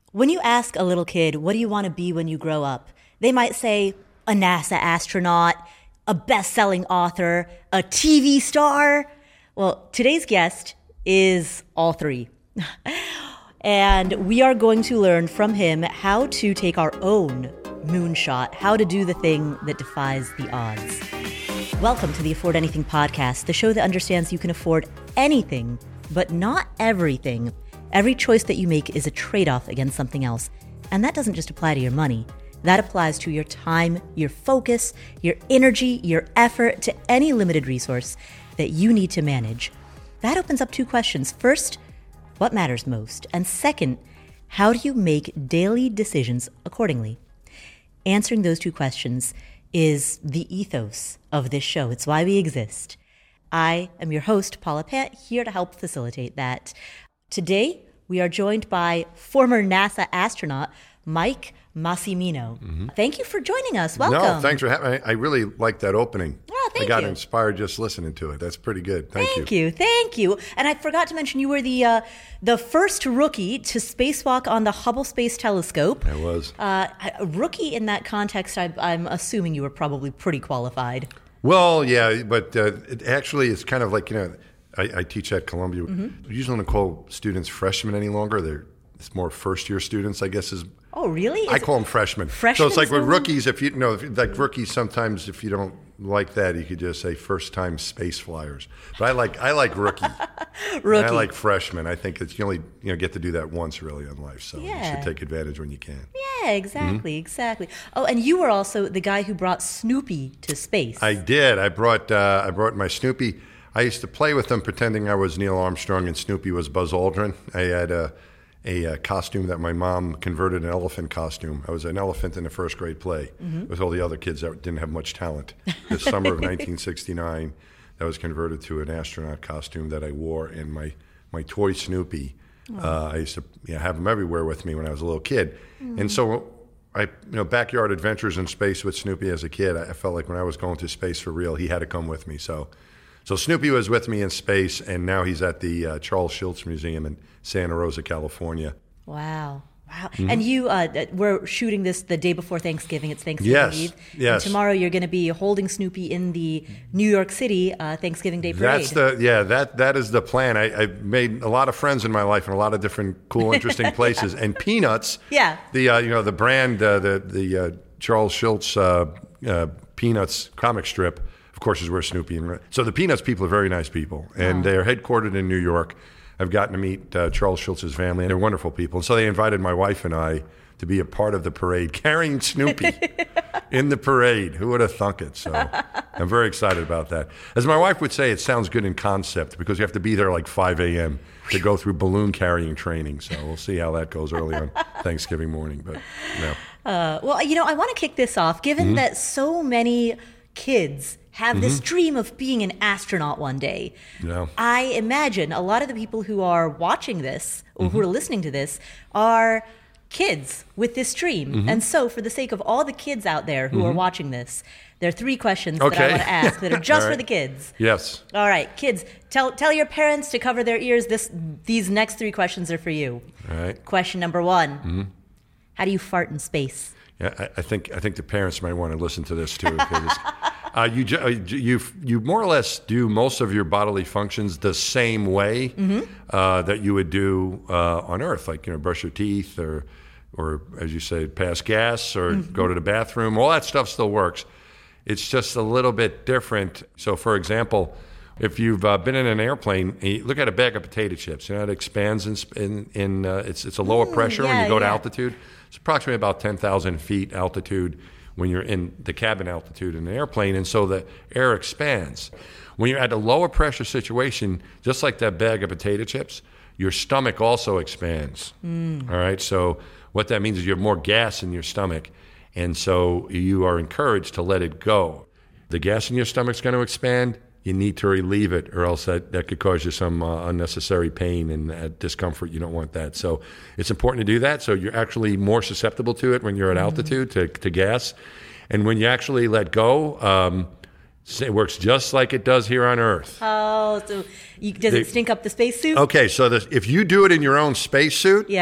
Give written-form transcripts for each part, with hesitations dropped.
When you ask a little kid, what do you want to be when you grow up? They might say a NASA astronaut, a best-selling author, a TV star. Well, today's guest is all three. And we are going to learn from him how to take our own moonshot, how to do the thing that defies the odds. Welcome to the Afford Anything podcast, the show that understands you can afford anything, but not everything. Every choice that you make is a trade-off against something else. And that doesn't just apply to your money. That applies to your time, your focus, your energy, your effort, to any limited resource that you need to manage. That opens up two questions. First, what matters most? And second, how do you make daily decisions accordingly? Answering those two questions is the ethos of this show. It's why we exist. I am your host, Paula Pant, here to help facilitate that. Today, we are joined by former NASA astronaut Mike Massimino. Mm-hmm. Thank you for joining us. Welcome. No, thanks for having me. I really like that opening. Oh, thank you. I got inspired just listening to it. That's pretty good. Thank you. Thank you. And I forgot to mention you were the first rookie to spacewalk on the Hubble Space Telescope. I was. A rookie in that context, I'm assuming you were probably pretty qualified. Well, yeah, but it actually is kind of like, I teach at Columbia. Mm-hmm. We usually don't call students freshmen any longer. It's more first-year students, I guess. Oh, really? I call them freshmen. Freshmen. So it's like with rookies, like rookies, sometimes if you don't like that, you could just say first-time space flyers. But I like rookie. Rookie. I like freshmen. I think it's you only get to do that once really in life. So yeah. You should take advantage when you can. Yeah, exactly, exactly. Oh, and you were also the guy who brought Snoopy to space. I did. I brought my Snoopy. I used to play with them pretending I was Neil Armstrong and Snoopy was Buzz Aldrin. I had a costume that my mom converted an elephant costume. I was an elephant in a first grade play with all the other kids that didn't have much talent. The summer of 1969, that was converted to an astronaut costume that I wore, and my toy Snoopy. I used to have him everywhere with me when I was a little kid. And so backyard adventures in space with Snoopy as a kid, I felt like when I was going to space for real, he had to come with me. So Snoopy was with me in space, and now he's at the Charles Schulz Museum in Santa Rosa, California. Wow. Mm-hmm. And you, we're shooting this the day before Thanksgiving. It's Thanksgiving Eve. Yes. And tomorrow you're going to be holding Snoopy in the New York City Thanksgiving Day Parade. That is the plan. I've made a lot of friends in my life in a lot of different cool, interesting places. And Peanuts, the brand, the Charles Schulz Peanuts comic strip, of course, is where Snoopy. So the Peanuts people are very nice people, and they're headquartered in New York. I've gotten to meet Charles Schulz's family, and they're wonderful people. And so they invited my wife and I to be a part of the parade, carrying Snoopy in the parade. Who would have thunk it? So I'm very excited about that. As my wife would say, it sounds good in concept because you have to be there like 5 a.m. to go through balloon carrying training. So we'll see how that goes early on Thanksgiving morning. But no. I want to kick this off, given that so many kids have this dream of being an astronaut one day. Yeah. I imagine a lot of the people who are watching this or who are listening to this are kids with this dream. And so for the sake of all the kids out there who are watching this, there are three questions that I want to ask that are just for the kids. Yes. All right, kids, tell your parents to cover their ears. These next three questions are for you. All right. Question number one, how do you fart in space? Yeah, I think the parents might want to listen to this too. You more or less do most of your bodily functions the same way that you would do on Earth, like brush your teeth or as you say, pass gas or go to the bathroom. All that stuff still works. It's just a little bit different. So, for example, if you've been in an airplane, you look at a bag of potato chips. It expands it's a lower pressure when you go to altitude. It's approximately about 10,000 feet altitude when you're in the cabin altitude in an airplane, and so the air expands. When you're at a lower pressure situation, just like that bag of potato chips, your stomach also expands. All right, so what that means is you have more gas in your stomach, and so you are encouraged to let it go. The gas in your stomach's going to expand. You need to relieve it, or else that could cause you some unnecessary pain and discomfort. You don't want that. So it's important to do that. So you're actually more susceptible to it when you're at altitude, to gas. And when you actually let go, it works just like it does here on Earth. Oh, so does it stink up the spacesuit? Okay, so if you do it in your own spacesuit,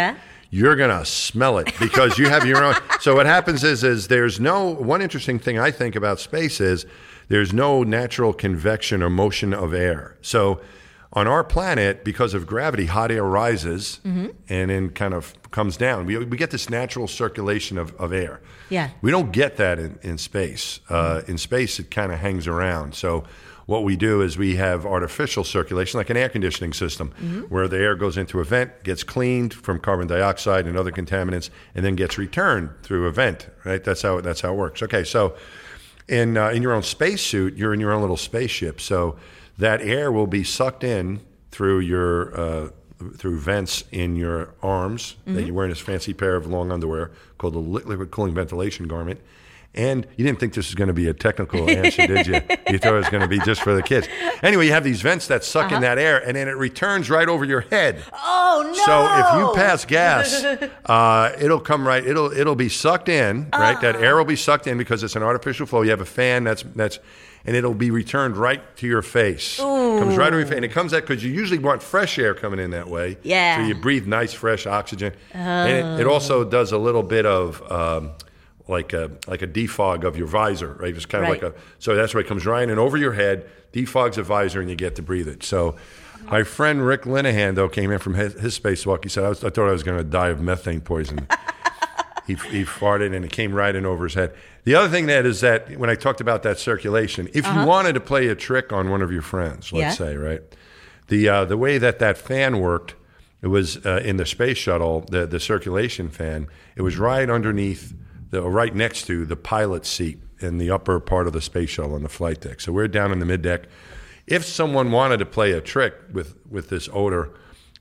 you're going to smell it because you have your own. So what happens is there's no, one interesting thing I think about space is there's no natural convection or motion of air. So on our planet, because of gravity, hot air rises and then kind of comes down. We get this natural circulation of air. Yeah. We don't get that in space. In space, it kind of hangs around. So what we do is we have artificial circulation, like an air conditioning system, where the air goes into a vent, gets cleaned from carbon dioxide and other contaminants, and then gets returned through a vent. Right? That's how it works. Okay, so in your own spacesuit, you're in your own little spaceship. So that air will be sucked in through your through vents in your arms that you're wearing this fancy pair of long underwear called the liquid cooling ventilation garment. And you didn't think this was going to be a technical answer, did you? You thought it was going to be just for the kids. Anyway, you have these vents that suck in that air, and then it returns right over your head. Oh, no. So if you pass gas, it'll come right. It'll be sucked in, right? That air will be sucked in because it's an artificial flow. You have a fan that's and it'll be returned right to your face. Ooh. Comes right over your face. And it comes out because you usually want fresh air coming in that way. Yeah. So you breathe nice, fresh oxygen. And it also does a little bit of like a defog of your visor, right? It's kind of so that's why it comes right in and over your head, defogs the visor, and you get to breathe it. So my friend Rick Linehan, though, came in from his spacewalk. He said, I thought I was going to die of methane poisoning. He farted, and it came right in over his head. The other thing that is that when I talked about that circulation, if you wanted to play a trick on one of your friends, let's say, right, the way that fan worked, it was in the space shuttle, the circulation fan, it was right underneath, right next to the pilot's seat in the upper part of the space shuttle on the flight deck. So we're down in the middeck. If someone wanted to play a trick with this odor,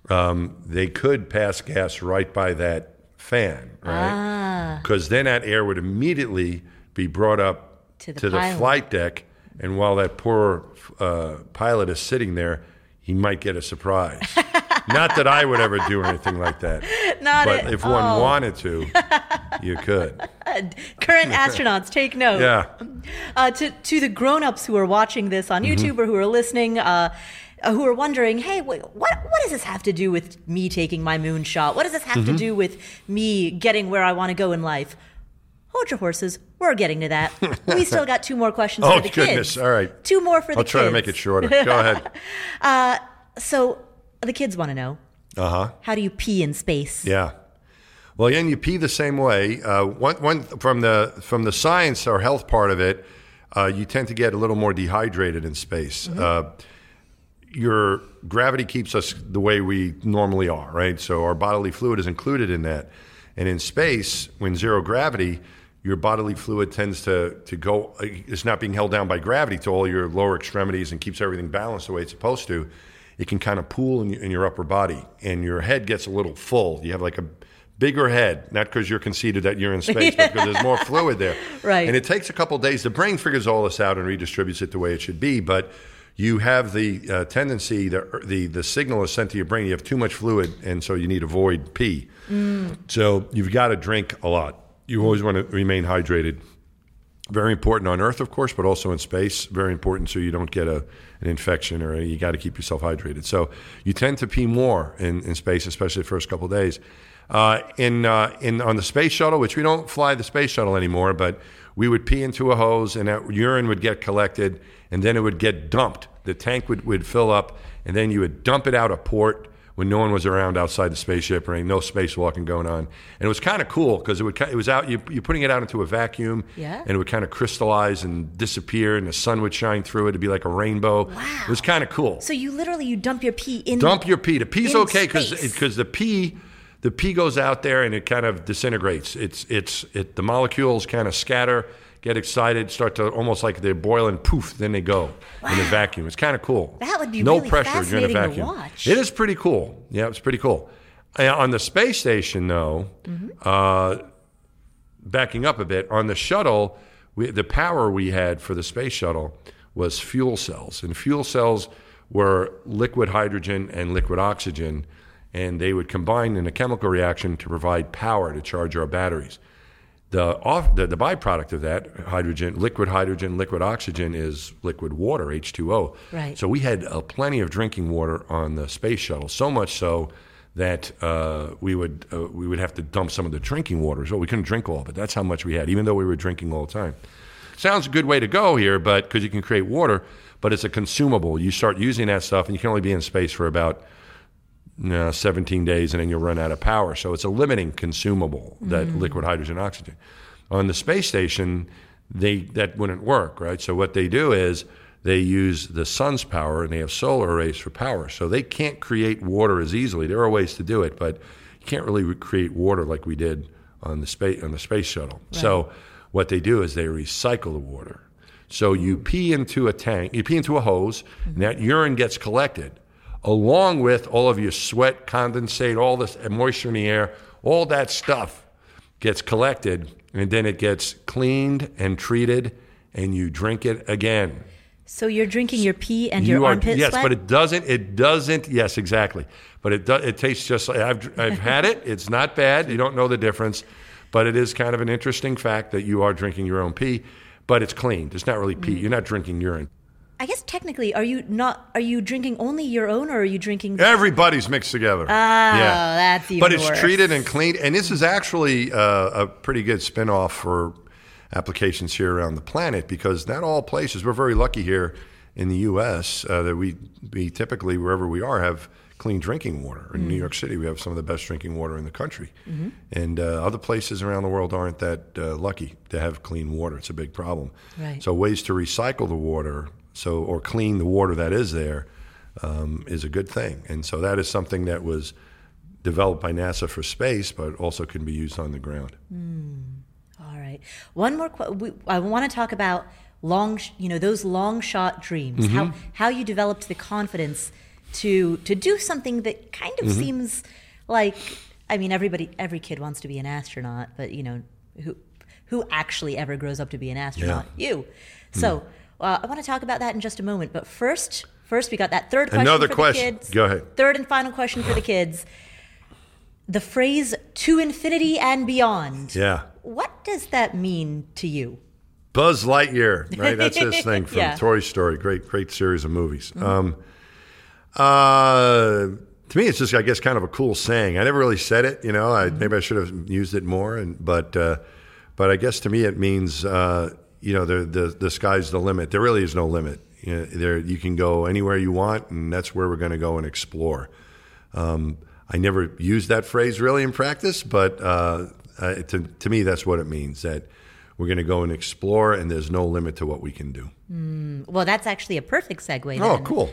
they could pass gas right by that fan, right? Because then that air would immediately be brought up to the flight deck, and while that poor pilot is sitting there, he might get a surprise. Not that I would ever do anything like that. But if one wanted to, you could. Current astronauts, take note. Yeah. To the grown-ups who are watching this on YouTube or who are listening, who are wondering, hey, wait, what does this have to do with me taking my moonshot? What does this have to do with me getting where I want to go in life? Hold your horses. We're getting to that. We still got 2 more questions for the kids. Oh, goodness. All right. 2 more for the kids. I'll try to make it shorter. Go ahead. So the kids want to know, how do you pee in space? Yeah. Well, again, you pee the same way. One from the science or health part of it, you tend to get a little more dehydrated in space. Your gravity keeps us the way we normally are, right? So our bodily fluid is included in that. And in space, when zero gravity, your bodily fluid tends to go, it's not being held down by gravity to all your lower extremities and keeps everything balanced the way it's supposed to. It can kind of pool in your upper body, and your head gets a little full. You have like a bigger head, not because you're conceited that you're in space, but because there's more fluid there. Right. And it takes a couple of days. The brain figures all this out and redistributes it the way it should be, but you have the tendency, the signal is sent to your brain, you have too much fluid, and so you need to avoid pee. So you've got to drink a lot. You always want to remain hydrated. Very important on Earth, of course, but also in space. Very important so you don't get an infection, or you got to keep yourself hydrated. So you tend to pee more in space, especially the first couple of days. On the space shuttle, which we don't fly the space shuttle anymore, but we would pee into a hose, and that urine would get collected, and then it would get dumped. The tank would fill up, and then you would dump it out a port when no one was around outside the spaceship, or no spacewalking going on. And it was kind of cool because it was out. You're putting it out into a vacuum, and it would kind of crystallize and disappear, and the sun would shine through it. It'd be like a rainbow. Wow. It was kind of cool. So you dump your pee in. Dump your pee. The pee's okay space. because the pee goes out there and it kind of disintegrates. The molecules kind of scatter, get excited, start to almost like they're boiling, poof, then they go in a vacuum. It's kind of cool. That would be no really pressure fascinating during a vacuum. to watch. It is pretty cool. Yeah, it's pretty cool. On the space station, though, backing up a bit, on the shuttle, the power we had for the space shuttle was fuel cells. And fuel cells were liquid hydrogen and liquid oxygen, and they would combine in a chemical reaction to provide power to charge our batteries. The byproduct of that, liquid hydrogen, liquid oxygen, is liquid water, H2O. Right. So we had plenty of drinking water on the space shuttle, so much so that we would have to dump some of the drinking water. So we couldn't drink all of it. That's how much we had, even though we were drinking all the time. Sounds a good way to go here, but because you can create water, but it's a consumable. You start using that stuff, and you can only be in space for about 17 days, and then you'll run out of power. So it's a limiting consumable, that liquid hydrogen oxygen. On the space station, that wouldn't work, right? So what they do is they use the sun's power, and they have solar arrays for power. So they can't create water as easily. There are ways to do it, but you can't really create water like we did on the space shuttle. Right. So what they do is they recycle the water. So you pee into a tank, you pee into a hose, and that urine gets collected, along with all of your sweat, condensate, all this moisture in the air, all that stuff gets collected, and then it gets cleaned and treated, and you drink it again. So you're drinking your pee and your armpit yes, sweat? But it doesn't, yes, exactly. But it tastes just like, I've had it. It's not bad. You don't know the difference. But it is kind of an interesting fact that you are drinking your own pee, but it's clean. It's not really pee. You're not drinking urine. I guess technically, are you drinking only your own, or are you drinking? Everybody's mixed together. Oh, yeah. That's even worse. But it's treated and cleaned, and this is actually a pretty good spinoff for applications here around the planet, because not all places, we're very lucky here in the U.S. That we typically, wherever we are, have clean drinking water. In New York City, we have some of the best drinking water in the country. And other places around the world aren't that lucky to have clean water. It's a big problem. Right. So ways to recycle the water, or clean the water that is there, is a good thing. And so that is something that was developed by NASA for space, but also can be used on the ground. All right. One more. I want to talk about those long shot dreams. How you developed the confidence to do something that kind of seems like, I mean, every kid wants to be an astronaut, but who actually ever grows up to be an astronaut? Yeah. You. So I want to talk about that in just a moment. But first we got that third question Another for question. the kids. Go ahead. Third and final question for the kids. The phrase "to infinity and beyond." Yeah. What does that mean to you? Buzz Lightyear, right? That's his thing from Yeah. Toy Story. Great series of movies. To me, it's just, I guess, kind of a cool saying. I never really said it, maybe I should have used it more. But I guess to me it means, the sky's the limit. There really is no limit. You can go anywhere you want, and that's where we're going to go and explore. I never used that phrase really in practice, but to me, that's what it means, that we're going to go and explore, and there's no limit to what we can do. Well, that's actually a perfect segue. Oh, then cool.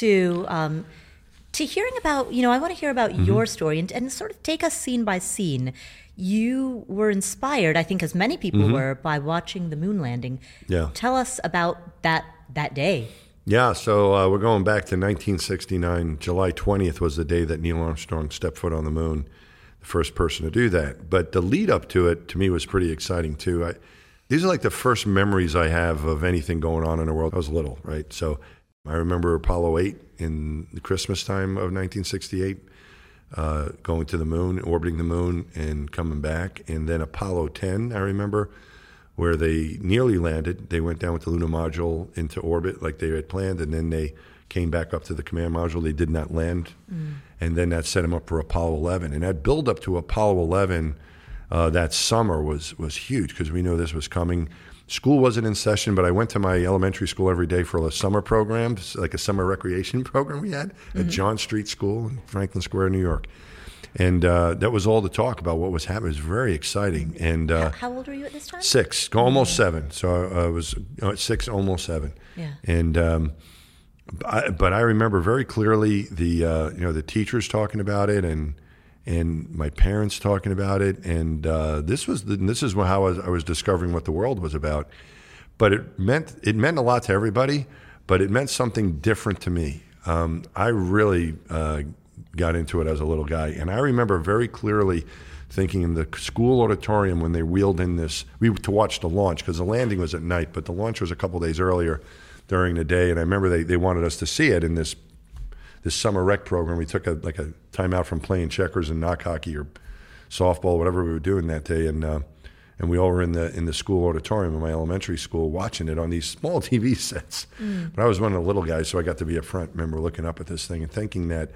To hearing about, I want to hear about your story and sort of take us scene by scene. You were inspired, I think, as many people were, by watching the moon landing. Yeah. Tell us about that day. Yeah, so we're going back to 1969. July 20th was the day that Neil Armstrong stepped foot on the moon, the first person to do that. But the lead up to it, to me, was pretty exciting, too. These are like the first memories I have of anything going on in the world. I was little, right? So I remember Apollo 8 in the Christmas time of 1968, going to the moon, orbiting the moon, and coming back. And then Apollo 10, I remember, where they nearly landed. They went down with the lunar module into orbit like they had planned, and then they came back up to the command module. They did not land. And then that set them up for Apollo 11. And that build up to Apollo 11 that summer was huge, because we knew this was coming. School wasn't in session, but I went to my elementary school every day for a summer program, like a summer recreation program we had at John Street School in Franklin Square, New York. And that was all the talk about what was happening. It was very exciting. And how old were you at this time? 6, almost 7. So I was 6, almost 7. Yeah. And but I remember very clearly the teachers talking about it, and my parents talking about it, and this is how I was discovering what the world was about. But it meant a lot to everybody, but it meant something different to me. I really got into it as a little guy, and I remember very clearly thinking in the school auditorium when they wheeled in to watch the launch, because the landing was at night, but the launch was a couple days earlier during the day, and I remember they wanted us to see it in this summer rec program. We took a time out from playing checkers and knock hockey or softball, whatever we were doing that day, and we all were in the school auditorium in my elementary school watching it on these small TV sets. But I was one of the little guys, so I got to be up front. I remember looking up at this thing and thinking that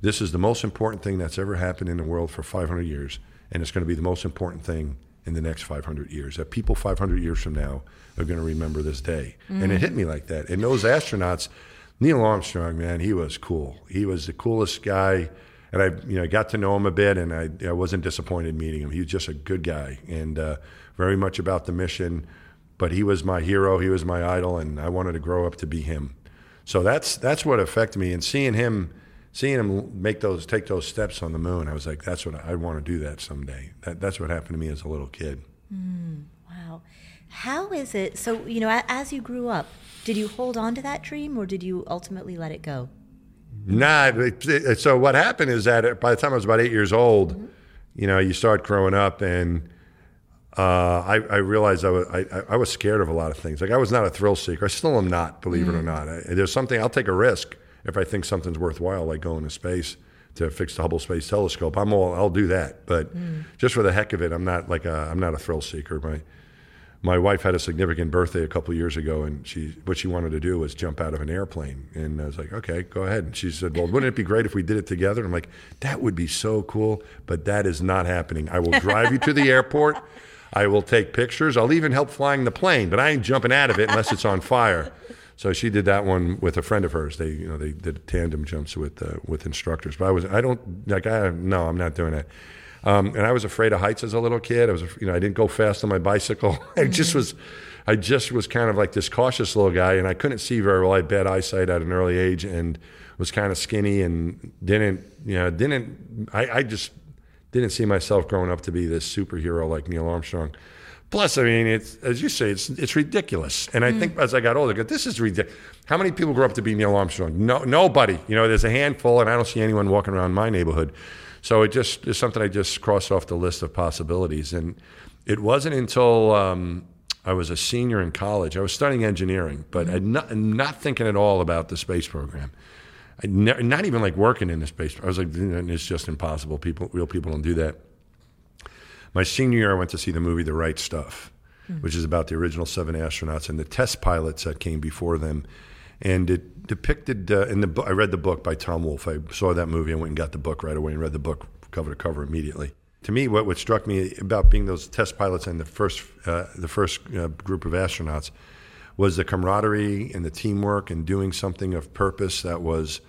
this is the most important thing that's ever happened in the world for 500 years, and it's going to be the most important thing in the next 500 years. That people 500 years from now are going to remember this day. And it hit me like that. And those astronauts, Neil Armstrong, man, he was cool. He was the coolest guy. And I got to know him a bit, and I wasn't disappointed meeting him. He was just a good guy, and very much about the mission. But he was my hero. He was my idol, and I wanted to grow up to be him. So that's what affected me. And seeing him take those steps on the moon, I was like, that's what I want to do that someday. That's what happened to me as a little kid. Wow. How is it? So, as you grew up, did you hold on to that dream, or did you ultimately let it go? Nah. So what happened is that by the time I was about 8 years old, you start growing up, and I realized I was scared of a lot of things. Like, I was not a thrill seeker. I still am not, believe it or not. There's something, I'll take a risk if I think something's worthwhile, like going to space to fix the Hubble Space Telescope. I'll do that. But just for the heck of it, I'm not a thrill seeker. My wife had a significant birthday a couple of years ago, and what she wanted to do was jump out of an airplane. And I was like, okay, go ahead. And she said, well, wouldn't it be great if we did it together? And I'm like, that would be so cool, but that is not happening. I will drive you to the airport. I will take pictures. I'll even help flying the plane, but I ain't jumping out of it unless it's on fire. So she did that one with a friend of hers. They did tandem jumps with instructors. But no, I'm not doing that. And I was afraid of heights as a little kid. I didn't go fast on my bicycle. I just was kind of like this cautious little guy, and I couldn't see very well. I had bad eyesight at an early age, and was kind of skinny, and I just didn't see myself growing up to be this superhero like Neil Armstrong. Plus, it's, as you say, it's ridiculous. And I think as I got older, this is ridiculous. How many people grow up to be Neil Armstrong? No, nobody. There's a handful, and I don't see anyone walking around my neighborhood. So it just is something I just crossed off the list of possibilities. And it wasn't until I was a senior in college. I was studying engineering, but not thinking at all about the space program. Not even like working in the space. I was like, it's just impossible. Real people don't do that. My senior year, I went to see the movie The Right Stuff, which is about the original 7 astronauts and the test pilots that came before them. And it depicted, I read the book by Tom Wolfe. I saw that movie and went and got the book right away and read the book cover to cover immediately. To me, what struck me about being those test pilots and the first group of astronauts was the camaraderie and the teamwork and doing something of purpose that was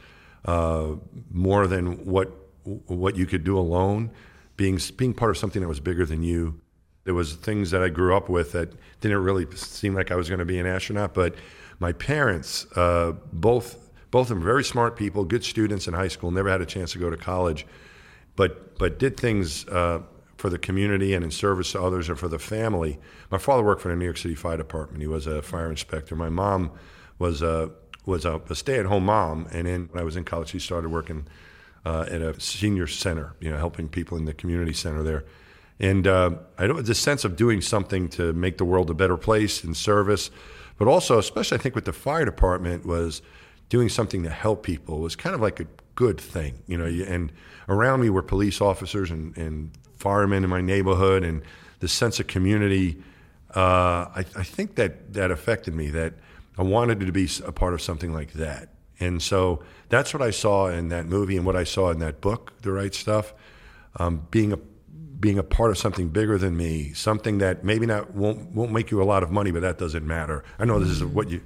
more than what you could do alone. Being part of something that was bigger than you. There was things that I grew up with that didn't really seem like I was going to be an astronaut, but my parents, both of them very smart people, good students in high school, never had a chance to go to college, but did things for the community and in service to others and for the family. My father worked for the New York City Fire Department. He was a fire inspector. My mom was a stay-at-home mom, and then when I was in college, she started working at a senior center, helping people in the community center there. And I know the sense of doing something to make the world a better place in service, but also, especially I think with the fire department, was doing something to help people was kind of like a good thing, and around me were police officers and firemen in my neighborhood, and the sense of community, I think that affected me, that I wanted to be a part of something like that. And so that's what I saw in that movie and what I saw in that book, The Right Stuff, being a part of something bigger than me, something that maybe won't make you a lot of money, but that doesn't matter. I know this is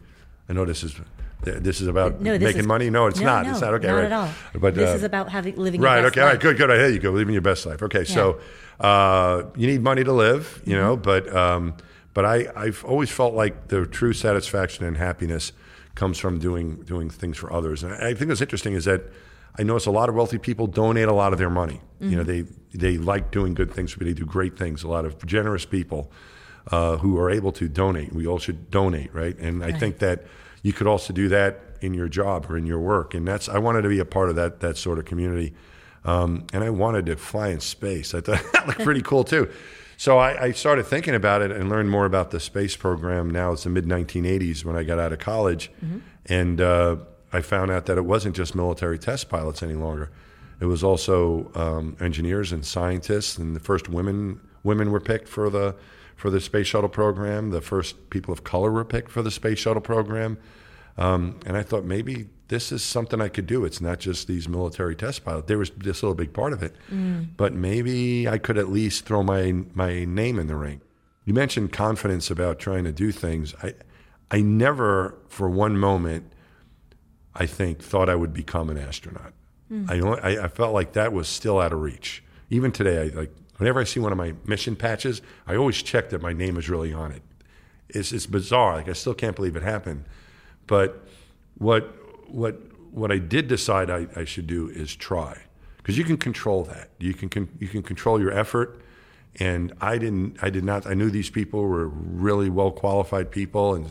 this is about making money. No, it's not. It's not. Okay, not right. At all. But this is about living right. Your best Okay. life. Right. Good. Good. There you go. Living your best life. Okay. Yeah. So you need money to live, but I've always felt like the true satisfaction and happiness comes from doing things for others. And I think what's interesting is that I notice a lot of wealthy people donate a lot of their money. They like doing good things, but they do great things. A lot of generous people who are able to donate. We all should donate, right? And I think that you could also do that in your job or in your work. And I wanted to be a part of that sort of community. And I wanted to fly in space. I thought that looked pretty cool too. So I started thinking about it and learned more about the space program. Now it's the mid-1980s when I got out of college. And I found out that it wasn't just military test pilots any longer. It was also engineers and scientists, and the first women were picked for the space shuttle program. The first people of color were picked for the space shuttle program. And I thought maybe this is something I could do. It's not just these military test pilots. There was this little big part of it. But maybe I could at least throw my name in the ring. You mentioned confidence about trying to do things. I never, for one moment, I think, thought I would become an astronaut. I felt like that was still out of reach. Even today, whenever I see one of my mission patches, I always check that my name is really on it. It's bizarre. I still can't believe it happened. But what I did decide I should do is try, because you can control that. You can control your effort, and I did not. I knew these people were really well qualified people and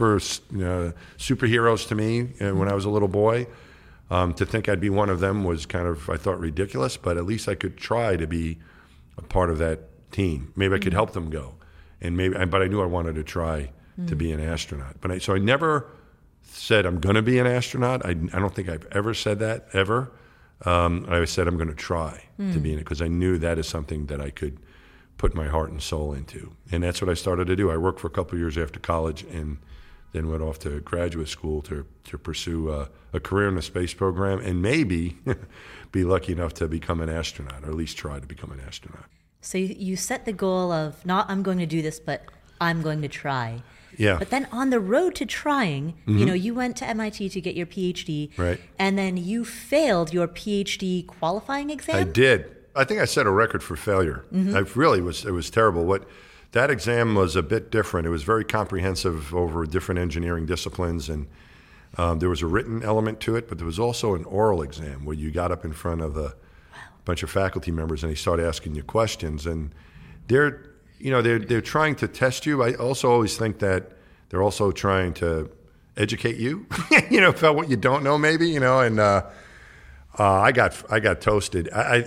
superheroes to me when I was a little boy. To think I'd be one of them was kind of, I thought, ridiculous. But at least I could try to be a part of that team. Maybe I could help them go, but I knew I wanted to try to be an astronaut. So I never said I'm going to be an astronaut. I don't think I've ever said that, ever. I said I'm going to try to be in it, because I knew that is something that I could put my heart and soul into. And that's what I started to do. I worked for a couple of years after college and then went off to graduate school to pursue a career in the space program and maybe be lucky enough to become an astronaut, or at least try to become an astronaut. So you set the goal of not I'm going to do this, but I'm going to try. Yeah. But then on the road to trying, you went to MIT to get your PhD. Right. And then you failed your PhD qualifying exam? I did. I think I set a record for failure. It was terrible. That exam was a bit different. It was very comprehensive over different engineering disciplines, and there was a written element to it, but there was also an oral exam where you got up in front of a bunch of faculty members and they started asking you questions. And they're trying to test you. I also always think that they're also trying to educate you, about what you don't know, maybe, and I got toasted.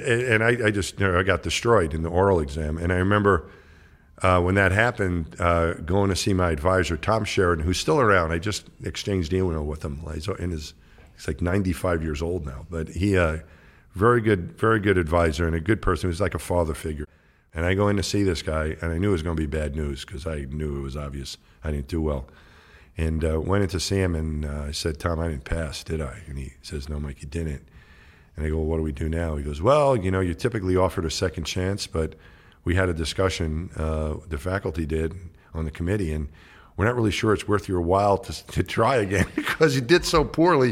I got destroyed in the oral exam. And I remember when that happened, going to see my advisor, Tom Sheridan, who's still around. I just exchanged email with him. He's like 95 years old now, but he very good advisor and a good person. He was like a father figure. And I go in to see this guy, and I knew it was going to be bad news, because I knew it was obvious I didn't do well. And went in to see him, and I said, Tom, I didn't pass, did I? And he says, no, Mike, you didn't. And I go, well, what do we do now? He goes, well, you're typically offered a second chance, but we had a discussion, the faculty did, on the committee, and we're not really sure it's worth your while to try again, because you did so poorly.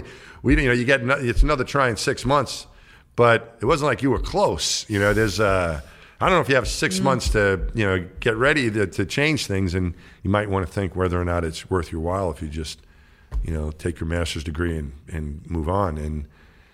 It's another try in 6 months, but it wasn't like you were close. There's I don't know if you have 6 months to get ready to change things, and you might want to think whether or not it's worth your while if you just take your master's degree and move on. And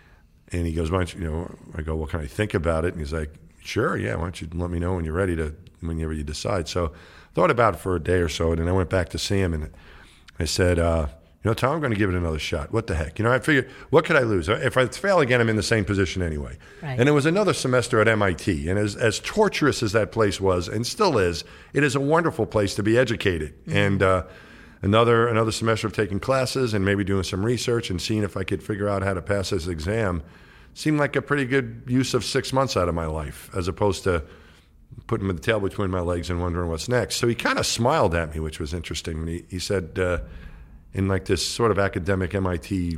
he goes, why don't you, I go, well, can I think about it? And he's like, sure, yeah, why don't you let me know when you're ready whenever you decide. So I thought about it for a day or so, and then I went back to see him, and I said, Tom, I'm going to give it another shot. What the heck? I figured, what could I lose? If I fail again, I'm in the same position anyway. Right. And it was another semester at MIT, and as torturous as that place was, and still is, it is a wonderful place to be educated. And another semester of taking classes and maybe doing some research and seeing if I could figure out how to pass this exam seemed like a pretty good use of 6 months out of my life, as opposed to putting the tail between my legs and wondering what's next. So he kind of smiled at me, which was interesting. He said, in like this sort of academic MIT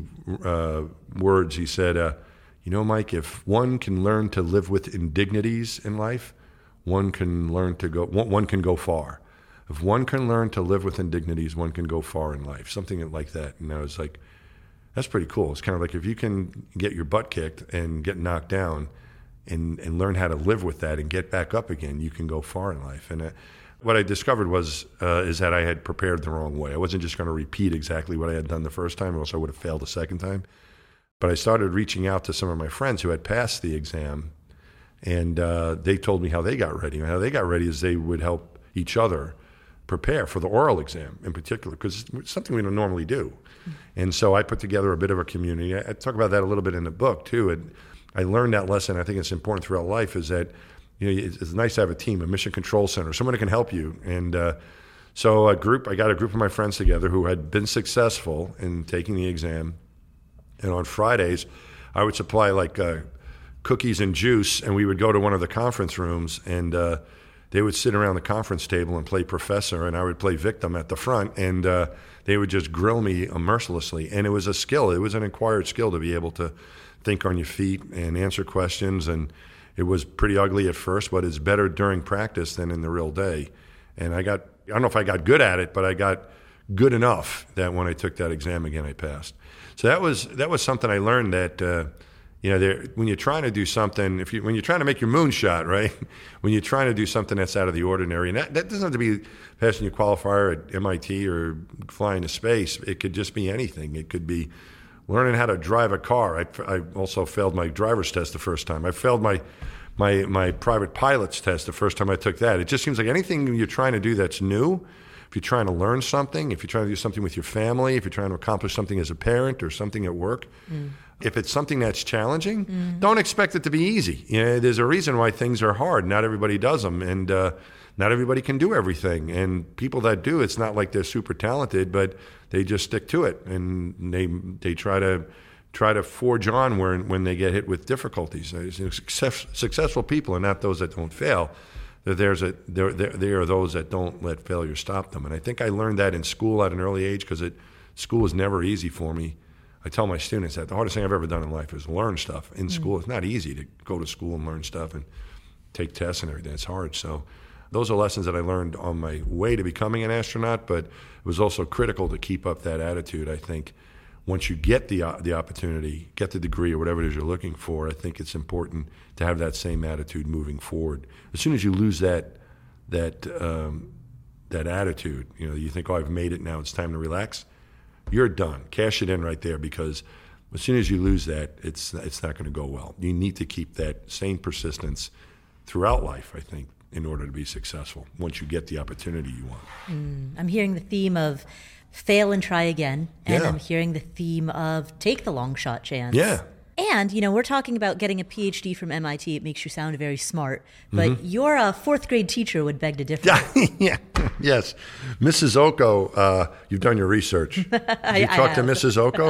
words, he said, Mike, if one can learn to live with indignities in life, one can go far. If one can learn to live with indignities, one can go far in life. Something like that. And I was like, that's pretty cool. It's kind of like if you can get your butt kicked and get knocked down and learn how to live with that and get back up again, you can go far in life. And what I discovered is that I had prepared the wrong way. I wasn't just going to repeat exactly what I had done the first time, or else I would have failed the second time. But I started reaching out to some of my friends who had passed the exam, and they told me how they got ready. And how they got ready is they would help each other prepare for the oral exam in particular, because it's something we don't normally do. And so I put together a bit of a community. I talk about that a little bit in the book, too. And I learned that lesson. I think it's important throughout life, is that it's nice to have a team, a mission control center, someone who can help you. And so I got a group of my friends together who had been successful in taking the exam. And on Fridays, I would supply cookies and juice, and we would go to one of the conference rooms and they would sit around the conference table and play professor, and I would play victim at the front, and they would just grill me mercilessly. And it was a skill. It was an acquired skill to be able to think on your feet and answer questions. And it was pretty ugly at first, but it's better during practice than in the real day. And I don't know if I got good at it, but I got good enough that when I took that exam again, I passed. So that was something I learned that, when you're trying to do something, when you're trying to make your moonshot, right? When you're trying to do something that's out of the ordinary, and that doesn't have to be passing your qualifier at MIT or flying to space. It could just be anything. It could be learning how to drive a car. I also failed my driver's test the first time. I failed my private pilot's test the first time I took that. It just seems like anything you're trying to do that's new, if you're trying to learn something, if you're trying to do something with your family, if you're trying to accomplish something as a parent or something at work, if it's something that's challenging, don't expect it to be easy. There's a reason why things are hard. Not everybody does them, and not everybody can do everything. And people that do, it's not like they're super talented, but they just stick to it, and they try to forge on when they get hit with difficulties. Successful people are not those that don't fail. They are those that don't let failure stop them. And I think I learned that in school at an early age, because school was never easy for me. I tell my students that the hardest thing I've ever done in life is learn stuff in school. It's not easy to go to school and learn stuff and take tests and everything. It's hard. So those are lessons that I learned on my way to becoming an astronaut, but it was also critical to keep up that attitude. I think once you get the opportunity, get the degree or whatever it is you're looking for, I think it's important to have that same attitude moving forward. As soon as you lose that attitude, you think, oh, I've made it, now it's time to relax, you're done. Cash it in right there, because as soon as you lose that, it's not going to go well. You need to keep that same persistence throughout life, I think, in order to be successful once you get the opportunity you want. I'm hearing the theme of fail and try again, and Yeah. I'm hearing the theme of take the long shot chance. Yeah. And, we're talking about getting a PhD from MIT. It makes you sound very smart. But your fourth grade teacher would beg to differ. Yeah. Yes. Mrs. Oko, you've done your research. Did you talk to Mrs. Oko?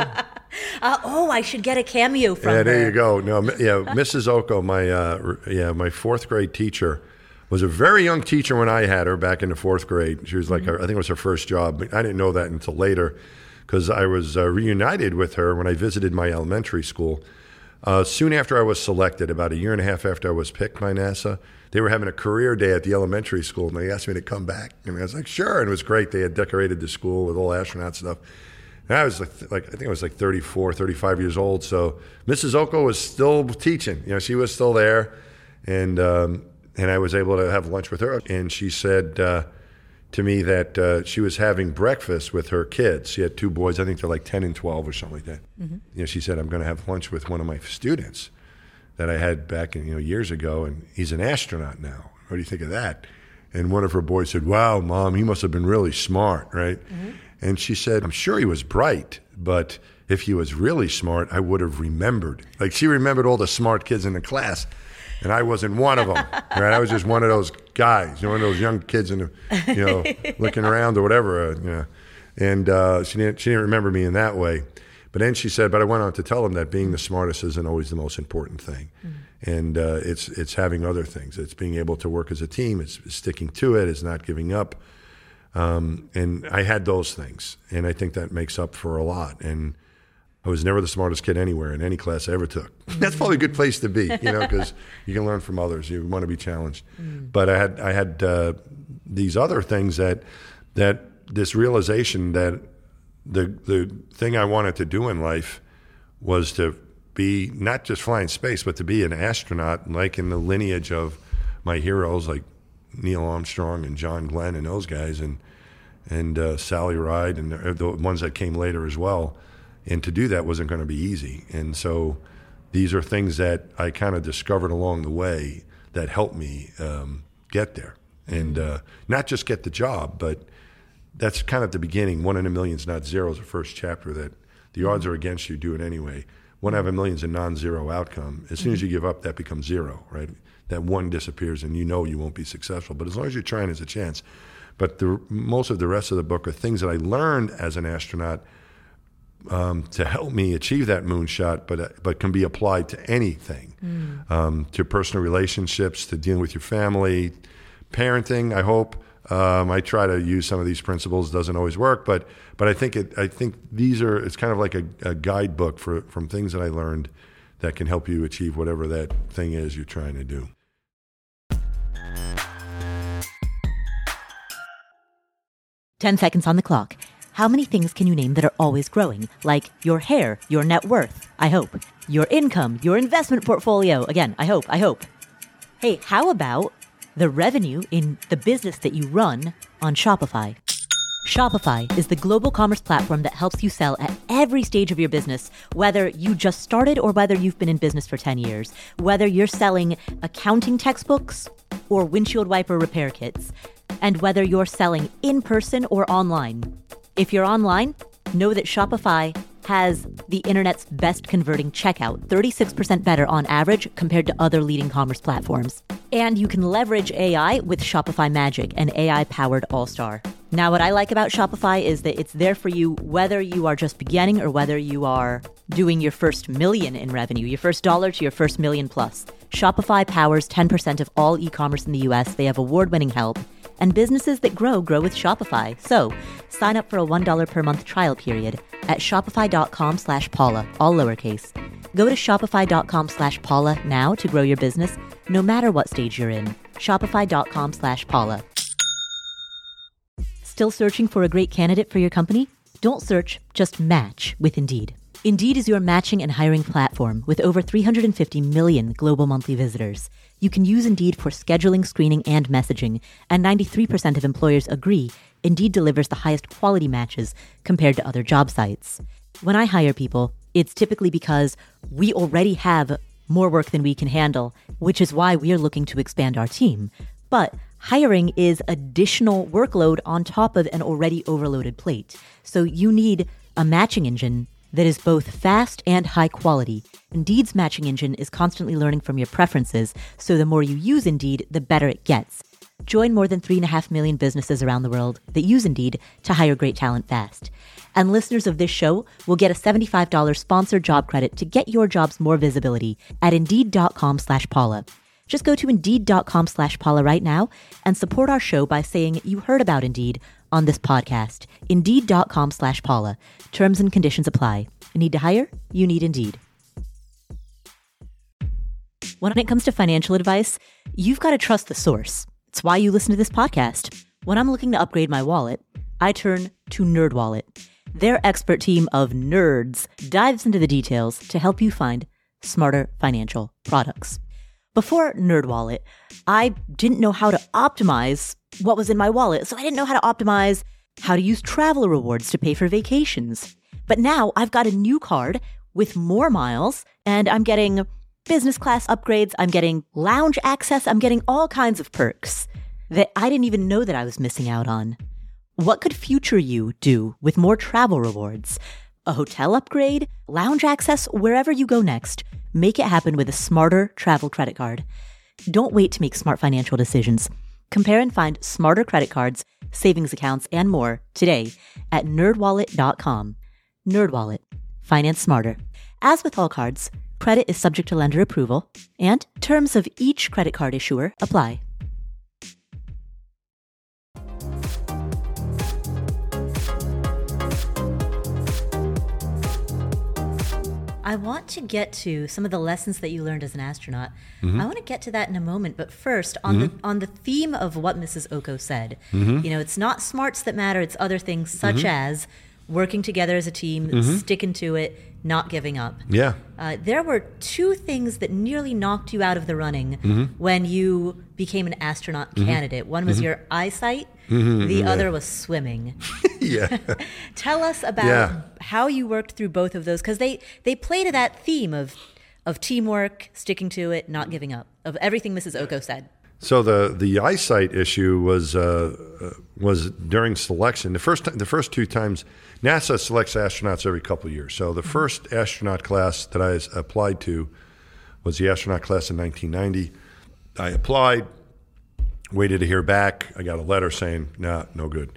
I should get a cameo from her. Yeah, there you go. No, Mrs. Oko, my fourth grade teacher, was a very young teacher when I had her back in the fourth grade. She was I think it was her first job. But I didn't know that until later, because I was reunited with her when I visited my elementary school. Soon after I was selected, about a year and a half after I was picked by NASA, they were having a career day at the elementary school, and they asked me to come back. And I was like, sure. And it was great. They had decorated the school with all astronaut stuff. And I was I think I was 34, 35 years old. So Mrs. Oko was still teaching. She was still there. And I was able to have lunch with her. And she said to me that she was having breakfast with her kids. She had two boys. I think they're 10 and 12 or something like that. Mm-hmm. She said, I'm going to have lunch with one of my students that I had back years ago, and he's an astronaut now. What do you think of that? And one of her boys said, wow, Mom, he must have been really smart, right? Mm-hmm. And she said, I'm sure he was bright, but if he was really smart, I would have remembered. She remembered all the smart kids in the class. And I wasn't one of them, right? I was just one of those guys, one of those young kids, looking around or whatever. And she didn't remember me in that way. But then she said, but I went on to tell them that being the smartest isn't always the most important thing, and it's having other things. It's being able to work as a team. It's sticking to it. It's not giving up. And I had those things, and I think that makes up for a lot. And I was never the smartest kid anywhere in any class I ever took. That's probably a good place to be, because you can learn from others. You want to be challenged. But I had these other things that this realization that the thing I wanted to do in life was to be not just fly in space, but to be an astronaut, like in the lineage of my heroes, like Neil Armstrong and John Glenn and those guys, and Sally Ride and the ones that came later as well. And to do that wasn't going to be easy. And so these are things that I kind of discovered along the way that helped me get there. And not just get the job, but that's kind of the beginning. 1 in a million is not zero is the first chapter, that the odds are against you, do it anyway. 1 out of a million is a non-zero outcome. As soon as you give up, that becomes zero, right? That one disappears and you won't be successful. But as long as you're trying, there's a chance. But most of the rest of the book are things that I learned as an astronaut to help me achieve that moonshot, but can be applied to anything, to personal relationships, to dealing with your family, parenting, I hope. I try to use some of these principles. Doesn't always work, but I think it's kind of like a guidebook from things that I learned that can help you achieve whatever that thing is you're trying to do. Ten seconds on the clock. How many things can you name that are always growing? Like your hair, your net worth, I hope. Your income, your investment portfolio. Again, I hope. Hey, how about the revenue in the business that you run on Shopify? Shopify is the global commerce platform that helps you sell at every stage of your business, whether you just started or whether you've been in business for 10 years, whether you're selling accounting textbooks or windshield wiper repair kits, and whether you're selling in person or online. If you're online, know that Shopify has the internet's best converting checkout, 36% better on average compared to other leading commerce platforms. And you can leverage AI with Shopify Magic, an AI-powered all-star. Now, what I like about Shopify is that it's there for you whether you are just beginning or whether you are doing your first million in revenue, your first dollar to your first million plus. Shopify powers 10% of all e-commerce in the US. They have award-winning help. And businesses that grow with Shopify. So sign up for a $1 per month trial period at shopify.com/Paula, all lowercase. Go to shopify.com/Paula now to grow your business, no matter what stage you're in. Shopify.com/Paula. Still searching for a great candidate for your company? Don't search, just match with Indeed. Indeed is your matching and hiring platform with over 350 million global monthly visitors. You can use Indeed for scheduling, screening, and messaging, and 93% of employers agree Indeed delivers the highest quality matches compared to other job sites. When I hire people, it's typically because we already have more work than we can handle, which is why we are looking to expand our team. But hiring is additional workload on top of an already overloaded plate. So you need a matching engine that is both fast and high quality. Indeed's matching engine is constantly learning from your preferences, so the more you use Indeed, the better it gets. Join more than 3.5 million businesses around the world that use Indeed to hire great talent fast. And listeners of this show will get a $75 sponsored job credit to get your jobs more visibility at Indeed.com/Paula. Just go to Indeed.com/Paula right now and support our show by saying you heard about Indeed on this podcast. Indeed.com/Paula. Terms and conditions apply. Need to hire? You need Indeed. When it comes to financial advice, you've got to trust the source. It's why you listen to this podcast. When I'm looking to upgrade my wallet, I turn to NerdWallet. Their expert team of nerds dives into the details to help you find smarter financial products. Before NerdWallet, I didn't know how to optimize what was in my wallet, so I didn't know how to optimize how to use travel rewards to pay for vacations. But now I've got a new card with more miles, and I'm getting business class upgrades, I'm getting lounge access, I'm getting all kinds of perks that I didn't even know that I was missing out on. What could future you do with more travel rewards? A hotel upgrade? Lounge access? Wherever you go next, make it happen with a smarter travel credit card. Don't wait to make smart financial decisions. Compare and find smarter credit cards, savings accounts, and more today at nerdwallet.com. NerdWallet. Finance smarter. As with all cards, credit is subject to lender approval, and terms of each credit card issuer apply. I want to get to some of the lessons that you learned as an astronaut. Mm-hmm. I want to get to that in a moment, but first, on the theme of what Mrs. Oko said, it's not smarts that matter, it's other things such as working together as a team, sticking to it, not giving up. Yeah. There were two things that nearly knocked you out of the running when you became an astronaut candidate. One was your eyesight. The other was swimming. Yeah. Tell us about how you worked through both of those, because they play to that theme of teamwork, sticking to it, not giving up, of everything Mrs. Oko said. So the eyesight issue was during selection. The first two times, NASA selects astronauts every couple of years. So the first astronaut class that I applied to was the astronaut class in 1990. I applied, waited to hear back. I got a letter saying, nah, no good.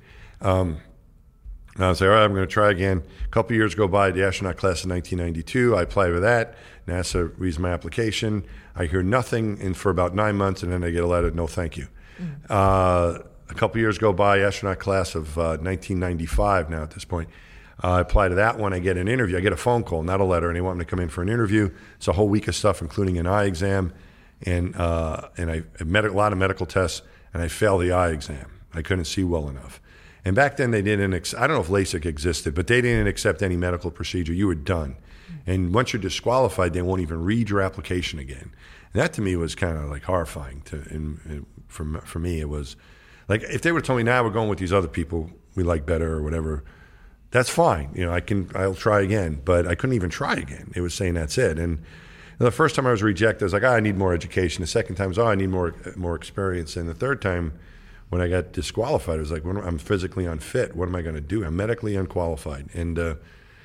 I was like, all right, I'm going to try again. A couple of years go by, the astronaut class in 1992. I apply for that. NASA reads my application. I hear nothing for about 9 months, and then I get a letter, no thank you. A couple years go by, astronaut class of 1995 now at this point. I apply to that one. I get an interview. I get a phone call, not a letter, and they want me to come in for an interview. It's a whole week of stuff, including an eye exam, and I met a lot of medical tests, and I failed the eye exam. I couldn't see well enough. And back then, they didn't. I don't know if LASIK existed, but they didn't accept any medical procedure. You were done. And once you're disqualified, they won't even read your application again. And that to me was kind of like horrifying. For me, it was like if they would have told me, now we're going with these other people we like better or whatever. That's fine. I'll try again. But I couldn't even try again. It was saying that's it. And the first time I was rejected, I was like, I need more education. The second time was, I need more experience. And the third time, when I got disqualified, I was like, I'm physically unfit. What am I going to do? I'm medically unqualified. And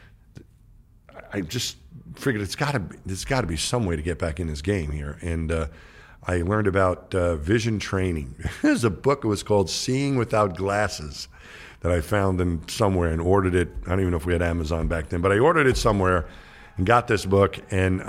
I just figured there's got to be some way to get back in this game here. And I learned about vision training. There's a book. It was called Seeing Without Glasses that I found somewhere and ordered it. I don't even know if we had Amazon back then, but I ordered it somewhere and got this book and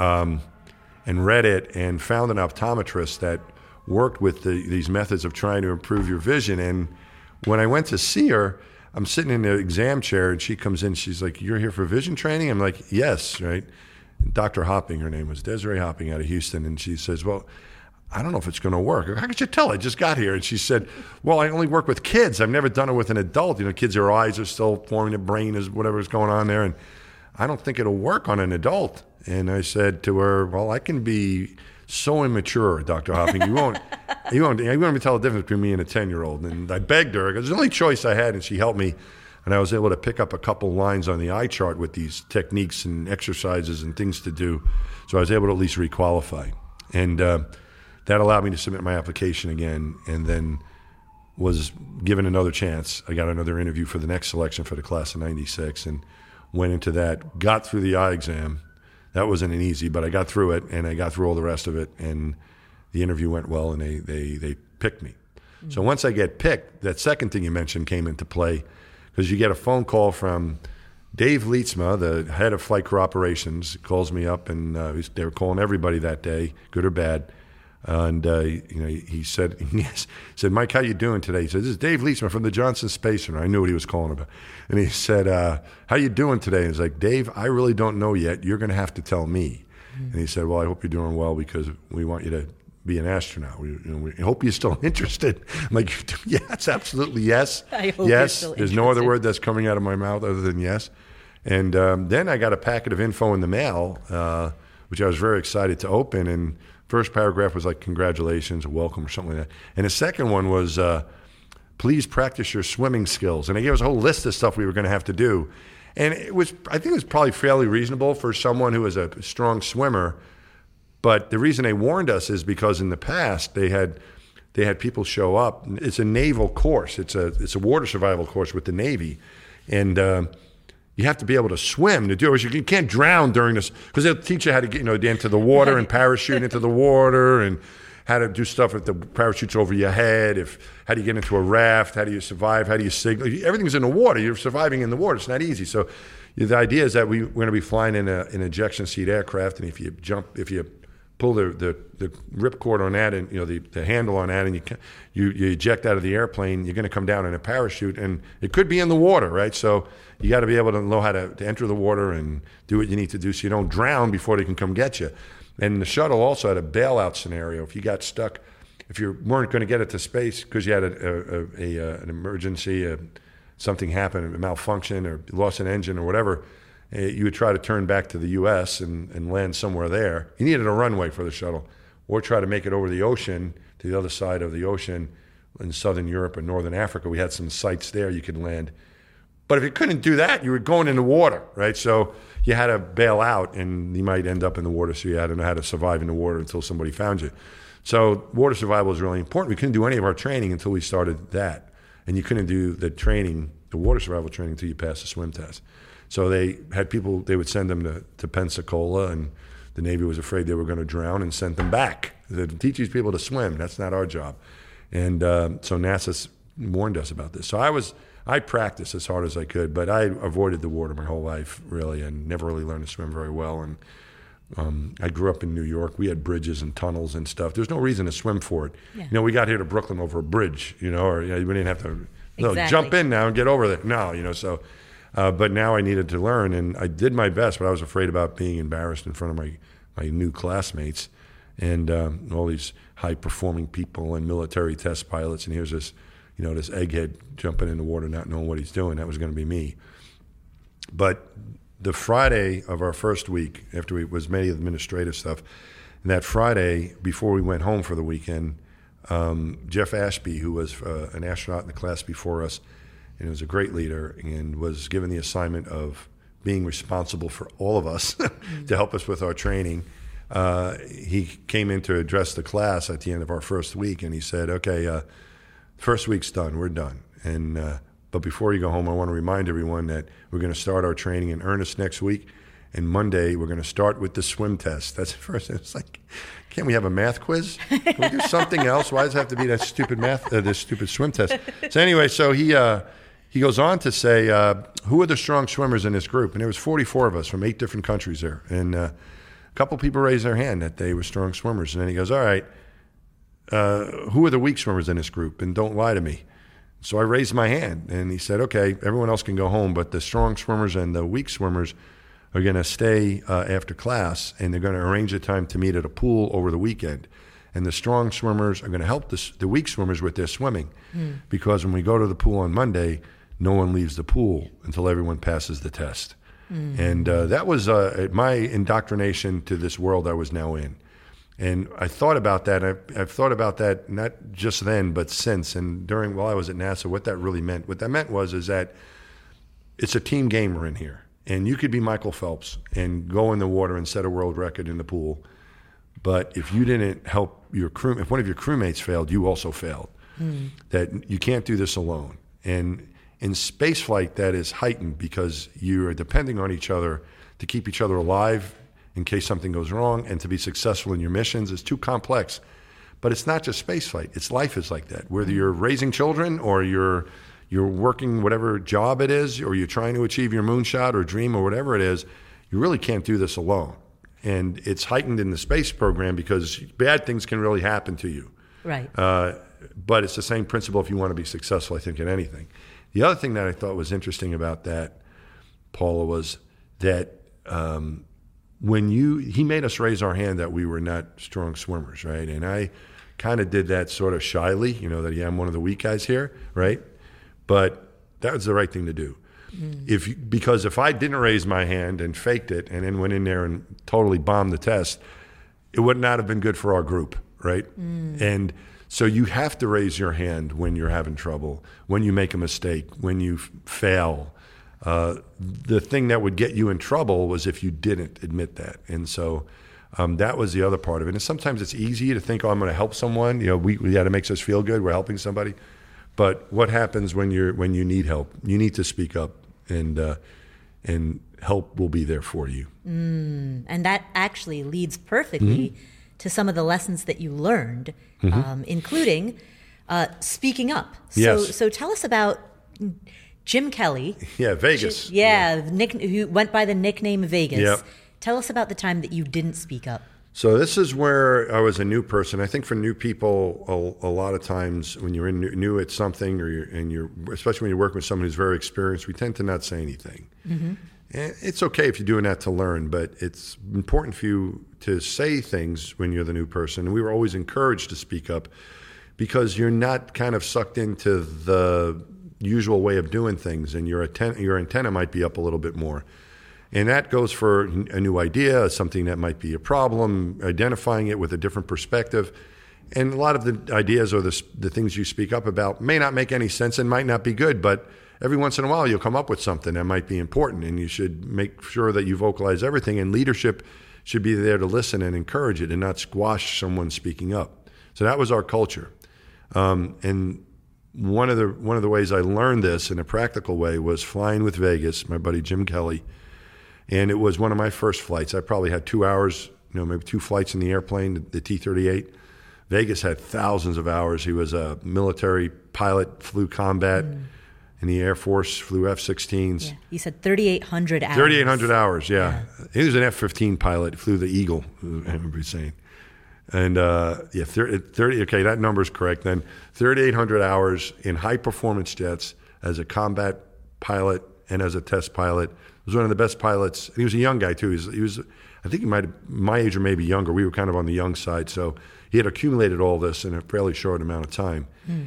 read it and found an optometrist that worked with these methods of trying to improve your vision. And when I went to see her, I'm sitting in the exam chair and she comes in. She's like, "You're here for vision training?" I'm like, "Yes," right? Dr. Hopping, her name was Desiree Hopping out of Houston. And she says, "Well, I don't know if it's going to work." "How could you tell? I just got here." And she said, "Well, I only work with kids. I've never done it with an adult. Kids, their eyes are still forming, their brain is whatever's going on there. And I don't think it'll work on an adult." And I said to her, "Well, I can be so immature, Dr. Hopping. You won't even tell the difference between me and a 10-year-old. And I begged her, because it was the only choice I had, and she helped me. And I was able to pick up a couple lines on the eye chart with these techniques and exercises and things to do. So I was able to at least requalify. And that allowed me to submit my application again, and then was given another chance. I got another interview for the next selection for the class of 96 and went into that, got through the eye exam. That wasn't an easy, but I got through it, and I got through all the rest of it, and the interview went well, and they picked me. Mm-hmm. So once I get picked, that second thing you mentioned came into play, because you get a phone call from Dave Leetsma, the head of flight crew operations, calls me up, and they were calling everybody that day, good or bad. And he said, "Mike, how you doing today?" He said, "This is Dave Leetsma from the Johnson Space Center." I knew what he was calling about. And he said, "How you doing today?" And he's like, "Dave, I really don't know yet. You're going to have to tell me." Mm-hmm. And he said, "Well, I hope you're doing well, because we want you to be an astronaut. We hope you're still interested." I'm like, "Yes, absolutely, yes." I hope yes. You're still There's interested. no other word that's coming out of my mouth other than yes. And then I got a packet of info in the mail, which I was very excited to open. And first paragraph was like, "Congratulations, welcome," or something like that. And the second one was, "Please practice your swimming skills." And they gave us a whole list of stuff we were going to have to do. And I think it was probably fairly reasonable for someone who was a strong swimmer. But the reason they warned us is because in the past they had people show up. It's a naval course. It's a water survival course with the Navy. And you have to be able to swim to do it. You can't drown during this, because they'll teach you how to get into the water and parachute into the water, and how to do stuff if the parachute's over your head, how do you get into a raft, how do you survive, how do you signal. Everything's in the water. You're surviving in the water. It's not easy. So the idea is that we're going to be flying in an ejection seat aircraft, and if you pull the ripcord on that, and the handle on that, and you eject out of the airplane, you're going to come down in a parachute, and it could be in the water, right? So you got to be able to know how to enter the water and do what you need to do so you don't drown before they can come get you. And the shuttle also had a bailout scenario. If you got stuck, if you weren't going to get it to space because you had an emergency, something happened, a malfunction, or lost an engine or whatever, you would try to turn back to the U.S. and land somewhere there. You needed a runway for the shuttle, or try to make it over the ocean to the other side of the ocean in southern Europe and northern Africa. We had some sites there you could land. But if you couldn't do that, you were going in the water, right? So you had to bail out, and you might end up in the water, so you had to know how to survive in the water until somebody found you. So water survival is really important. We couldn't do any of our training until we started that. And you couldn't do the water survival training until you passed the swim test. So they had people, they would send them to Pensacola, and the Navy was afraid they were going to drown and sent them back. They teach these people to swim. That's not our job. And so NASA warned us about this. So I practiced as hard as I could, but I avoided the water my whole life, really, and never really learned to swim very well. And I grew up in New York. We had bridges and tunnels and stuff. There's no reason to swim for it. Yeah. We got here to Brooklyn over a bridge, or we didn't have to jump in now and get over there. No, so. But now I needed to learn, and I did my best, but I was afraid about being embarrassed in front of my new classmates and all these high-performing people and military test pilots, and here's this, this egghead jumping in the water not knowing what he's doing. That was going to be me. But the Friday of our first week, after it was many administrative stuff, and that Friday, before we went home for the weekend, Jeff Ashby, who was an astronaut in the class before us, and was a great leader, and was given the assignment of being responsible for all of us to help us with our training. He came in to address the class at the end of our first week, and he said, okay, first week's done, we're done. But before you go home, I want to remind everyone that we're going to start our training in earnest next week, and Monday we're going to start with the swim test. That's the first. It's like, can't we have a math quiz? Can we do something else? Why does it have to be that stupid this stupid swim test? So anyway, so he goes on to say, who are the strong swimmers in this group? And there was 44 of us from 8 different countries there. And a couple people raised their hand that they were strong swimmers. And then he goes, all right, who are the weak swimmers in this group? And don't lie to me. So I raised my hand. And he said, okay, everyone else can go home, but the strong swimmers and the weak swimmers are going to stay after class, and they're going to arrange a time to meet at a pool over the weekend. And the strong swimmers are going to help the weak swimmers with their swimming. Because when we go to the pool on Monday, no one leaves the pool until everyone passes the test. And that was my indoctrination to this world I was now in. And I thought about that. I've thought about that not just then, but since. And while I was at NASA, what that really meant. What that meant is that it's a team game we're in here. And you could be Michael Phelps and go in the water and set a world record in the pool. But if you didn't help your crew, if one of your crewmates failed, you also failed. That you can't do this alone. And in spaceflight, that is heightened because you are depending on each other to keep each other alive in case something goes wrong, and to be successful in your missions is too complex. But it's not just spaceflight. It's life is like that. Whether you're raising children or you're working whatever job it is, or you're trying to achieve your moonshot or dream or whatever it is, you really can't do this alone. And it's heightened in the space program because bad things can really happen to you. Right. But it's the same principle if you want to be successful, I think, in anything. The other thing that I thought was interesting about that, Paula, was that he made us raise our hand that we were not strong swimmers, right? And I kind of did that sort of shyly, that I'm one of the weak guys here, right? But that was the right thing to do. Because if I didn't raise my hand and faked it and then went in there and totally bombed the test, it would not have been good for our group, right? And so you have to raise your hand when you're having trouble, when you make a mistake, when you fail. The thing that would get you in trouble was if you didn't admit that. And so that was the other part of it. And sometimes it's easy to think, I'm going to help someone. That makes us feel good. We're helping somebody. But what happens when you need help? You need to speak up, and help will be there for you. And that actually leads perfectly to some of the lessons that you learned, including speaking up. So tell us about Jim Kelly. Yeah, Vegas. Who went by the nickname Vegas. Yep. Tell us about the time that you didn't speak up. So this is where I was a new person. I think for new people, a lot of times when you're new at something, especially when you're working with someone who's very experienced, we tend to not say anything. And it's okay if you're doing that to learn, but it's important for you to say things when you're the new person. And we were always encouraged to speak up because you're not kind of sucked into the usual way of doing things, and your antenna might be up a little bit more. And that goes for a new idea, something that might be a problem, identifying it with a different perspective. And a lot of the ideas or the things you speak up about may not make any sense and might not be good, but every once in a while you'll come up with something that might be important, and you should make sure that you vocalize everything. And leadership should be there to listen and encourage it and not squash someone speaking up. So that was our culture. And one of the ways I learned this in a practical way was flying with Vegas, my buddy Jim Kelly. And it was one of my first flights. I probably had 2 hours, maybe 2 flights in the airplane, the T-38. Vegas had thousands of hours. He was a military pilot, flew combat. in the Air Force, flew F-16s. Yeah. You said 3,800 hours. 3,800 hours, yeah. He was an F-15 pilot, flew the Eagle, I remember saying. And, 30, okay, that number's correct then. 3,800 hours in high-performance jets as a combat pilot and as a test pilot. He was one of the best pilots. He was a young guy, too. He was I think he might have, my age or maybe younger. We were kind of on the young side. So he had accumulated all this in a fairly short amount of time.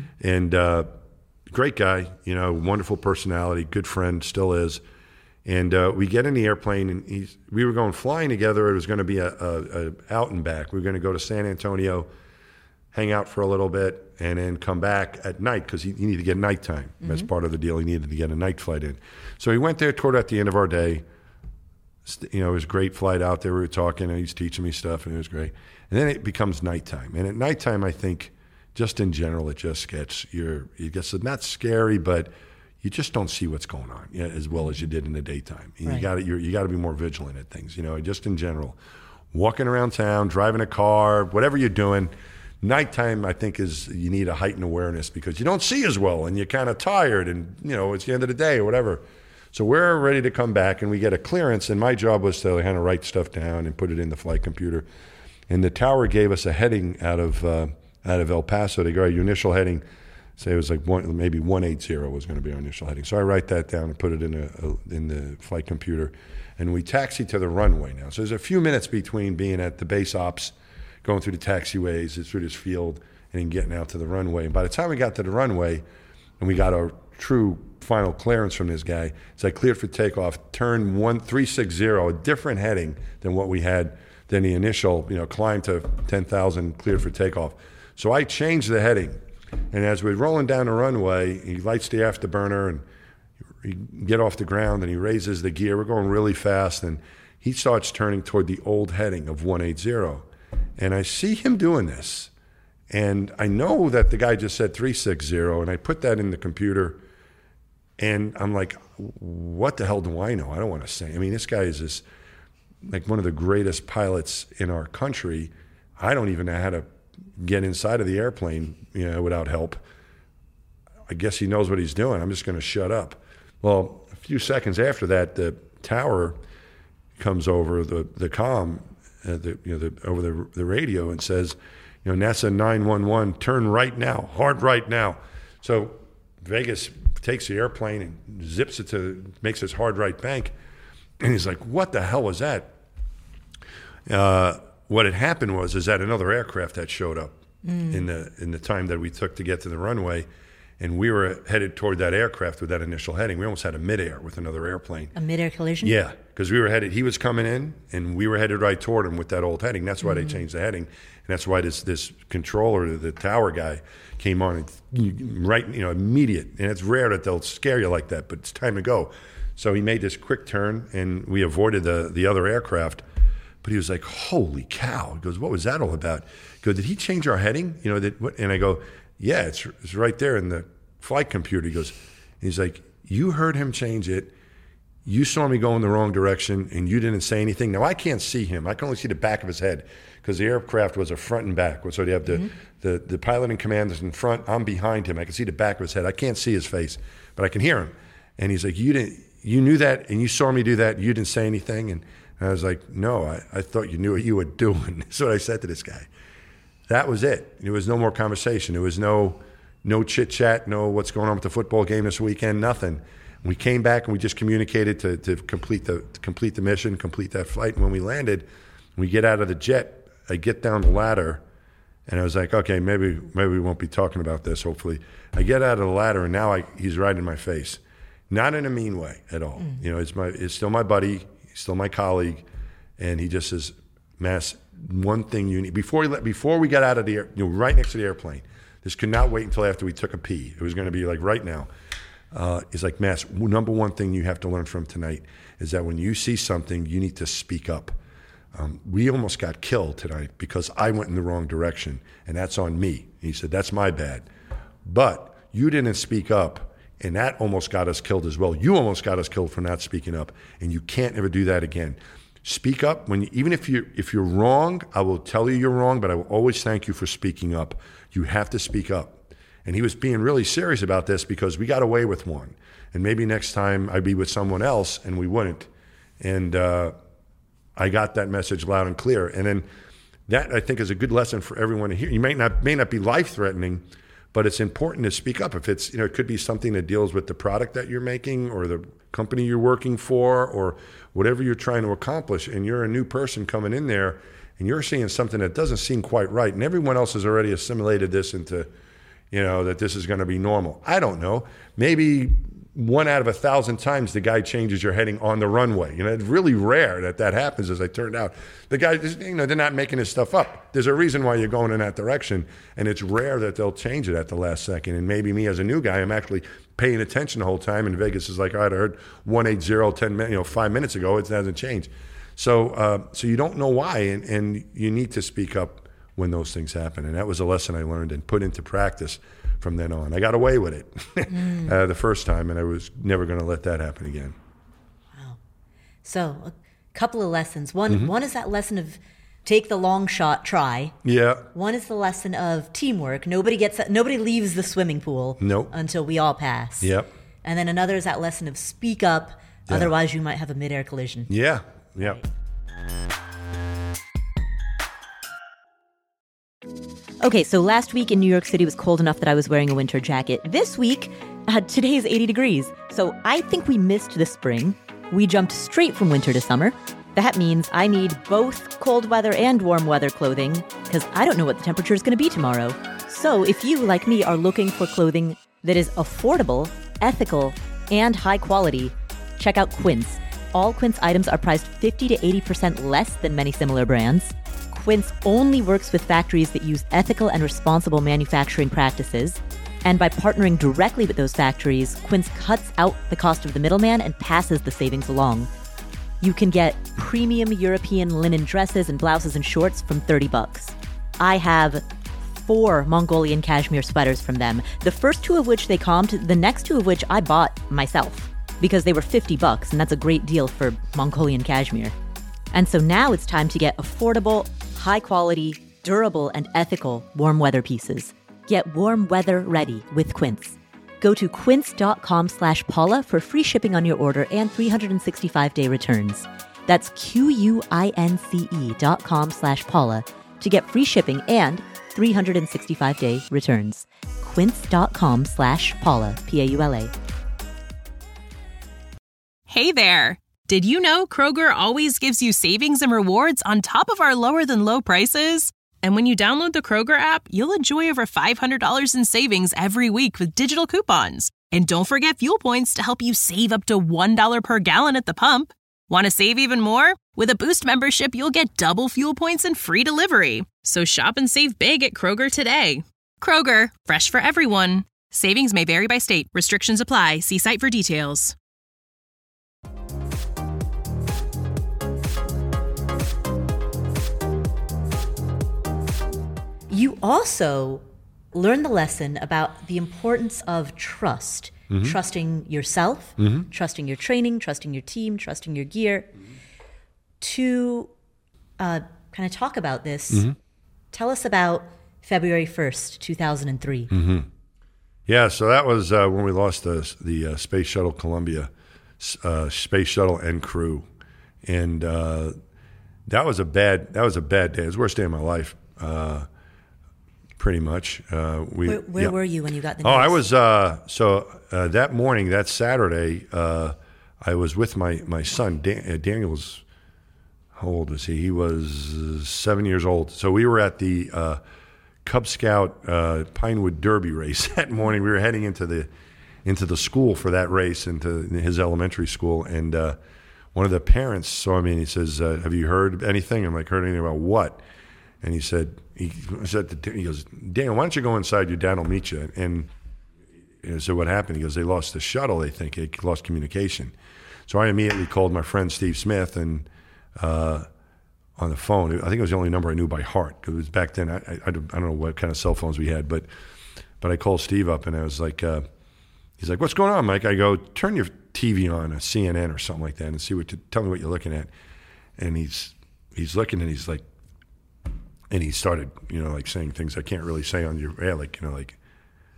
And great guy, wonderful personality, good friend, still is. And we get in the airplane, and we were going flying together. It was going to be a out and back. We were going to go to San Antonio, hang out for a little bit, and then come back at night because he needed to get nighttime. That's part of the deal. He needed to get a night flight in. So he went there toward at the end of our day. It was a great flight out there. We were talking, and he's teaching me stuff, and it was great. And then it becomes nighttime. And at nighttime, I think, just in general, it just gets not scary, but you just don't see what's going on as well as you did in the daytime. And right. You got to be more vigilant at things. Just in general, walking around town, driving a car, whatever you're doing. Nighttime, I think, you need a heightened awareness because you don't see as well, and you're kind of tired, and it's the end of the day or whatever. So we're ready to come back, and we get a clearance, and my job was to kind of write stuff down and put it in the flight computer. And the tower gave us a heading out of El Paso. They go, your initial heading, say it was like maybe 180 was going to be our initial heading. So I write that down and put it in the flight computer, and we taxi to the runway now. So there's a few minutes between being at the base ops, going through the taxiways, through this field, and then getting out to the runway. And by the time we got to the runway, and we got our true final clearance from this guy, it's like cleared for takeoff, turn 1360, a different heading than what we had, than the initial, climb to 10,000, cleared for takeoff. So I changed the heading, and as we're rolling down the runway, he lights the afterburner, and we get off the ground, and he raises the gear. We're going really fast, and he starts turning toward the old heading of 180. And I see him doing this, and I know that the guy just said 360, and I put that in the computer, and I'm like, what the hell do I know? I don't want to say. I mean, this guy is like one of the greatest pilots in our country. I don't even know how to get inside of the airplane, without help. I guess he knows what he's doing. I'm just going to shut up. Well, a few seconds after that, the tower comes over the comm, over the radio, and says, NASA 911, turn right now, hard right now. So Vegas takes the airplane and zips it makes this hard right bank. And he's like, what the hell was that? What had happened is that another aircraft had showed up in the time that we took to get to the runway, and we were headed toward that aircraft with that initial heading. We almost had a midair with another airplane. A midair collision? Yeah, because he was coming in, and we were headed right toward him with that old heading. That's why they changed the heading, and that's why this controller, the tower guy, came on and immediate. And it's rare that they'll scare you like that, but it's time to go. So he made this quick turn, and we avoided the other aircraft. But he was like, holy cow. He goes, what was that all about? He goes, did he change our heading? And I go, yeah, it's right there in the flight computer. He's like, you heard him change it. You saw me go in the wrong direction, and you didn't say anything. Now, I can't see him. I can only see the back of his head because the aircraft was a front and back. So they have the pilot and commanders in front. I'm behind him. I can see the back of his head. I can't see his face, but I can hear him. And he's like, you knew that, and you saw me do that. You didn't say anything. And I was like, no, I thought you knew what you were doing. That's what I said to this guy. That was it. There was no more conversation. There was no chit-chat, no what's going on with the football game this weekend, nothing. We came back and we just communicated to complete the mission, complete that flight. And when we landed, we get out of the jet, I get down the ladder, and I was like, okay, maybe we won't be talking about this, hopefully. I get out of the ladder, and now he's right in my face. Not in a mean way at all. It's still my buddy, he's still my colleague, and he just says, Mass, one thing you need, before we got out of the air, right next to the airplane, this could not wait until after we took a pee. It was going to be like right now. It's like, Mass, number one thing you have to learn from tonight is that when you see something, you need to speak up. We almost got killed tonight because I went in the wrong direction, and that's on me. He said, that's my bad. But you didn't speak up, and that almost got us killed as well. You almost got us killed for not speaking up, and you can't ever do that again. Speak up. Even if you're wrong, I will tell you you're wrong, but I will always thank you for speaking up. You have to speak up. And he was being really serious about this because we got away with one. And maybe next time I'd be with someone else and we wouldn't. And I got that message loud and clear. And then that, I think, is a good lesson for everyone to hear. You may not be life-threatening, but it's important to speak up. If it's, it could be something that deals with the product that you're making or the company you're working for or whatever you're trying to accomplish, and you're a new person coming in there and you're seeing something that doesn't seem quite right, and everyone else has already assimilated this into, that this is going to be normal. I don't know. Maybe 1 out of 1,000 times the guy changes your heading on the runway. It's really rare that happens, as it turned out. The guy, they're not making this stuff up. There's a reason why you're going in that direction, and it's rare that they'll change it at the last second. And maybe me as a new guy, I'm actually paying attention the whole time, and Vegas is like, all right, I heard 180 5 minutes ago. It hasn't changed. So you don't know why, and you need to speak up when those things happen. And that was a lesson I learned and put into practice from then on. I got away with it the first time, and I was never going to let that happen again. Wow. So a couple of lessons. One is that lesson of take the long shot, try. Yeah. One is the lesson of teamwork. Nobody leaves the swimming pool until we all pass. Yep. And then another is that lesson of speak up, otherwise you might have a midair collision. Yeah. Yeah. Okay, so last week in New York City was cold enough that I was wearing a winter jacket. This week, today's 80 degrees. So I think we missed the spring. We jumped straight from winter to summer. That means I need both cold weather and warm weather clothing because I don't know what the temperature is going to be tomorrow. So if you, like me, are looking for clothing that is affordable, ethical, and high quality, check out Quince. All Quince items are priced 50 to 80% less than many similar brands. Quince only works with factories that use ethical and responsible manufacturing practices. And by partnering directly with those factories, Quince cuts out the cost of the middleman and passes the savings along. You can get premium European linen dresses and blouses and shorts from $30. I have 4 Mongolian cashmere sweaters from them, the first 2 of which they comped, the next 2 of which I bought myself because they were $50, and that's a great deal for Mongolian cashmere. And so now it's time to get affordable, high-quality, durable, and ethical warm weather pieces. Get warm weather ready with Quince. Go to quince.com/Paula for free shipping on your order and 365-day returns. That's QUINCE.com/Paula to get free shipping and 365-day returns. Quince.com/Paula, Paula. Hey there. Did you know Kroger always gives you savings and rewards on top of our lower-than-low prices? And when you download the Kroger app, you'll enjoy over $500 in savings every week with digital coupons. And don't forget fuel points to help you save up to $1 per gallon at the pump. Want to save even more? With a Boost membership, you'll get double fuel points and free delivery. So shop and save big at Kroger today. Kroger, fresh for everyone. Savings may vary by state. Restrictions apply. See site for details. You also learn the lesson about the importance of trust. Trusting yourself, trusting your training, trusting your team, trusting your gear. To kind of talk about this, tell us about February 1st, 2003. Yeah, so that was when we lost the Space Shuttle Columbia, Space Shuttle and crew. And that was a bad day. It was the worst day of my life. Pretty much. Where were you when you got the news? I was, that morning, that Saturday, I was with my son. Daniel was, how old was he? He was 7 years old. So we were at the Cub Scout Pinewood Derby race that morning. We were heading into the school for that race, into his elementary school. And one of the parents saw me and he says, have you heard anything? I'm like, heard anything about what? And he goes, Daniel, why don't you go inside? Your dad will meet you. And I said, what happened? He goes, they lost the shuttle. They think they lost communication. So I immediately called my friend Steve Smith and on the phone. I think it was the only number I knew by heart because it was back then. I don't know what kind of cell phones we had, but I called Steve up and I was like, he's like, what's going on, Mike? I go, turn your TV on, a CNN or something like that, and tell me what you're looking at. And he's looking and he's like. And he started, like saying things I can't really say on your air, like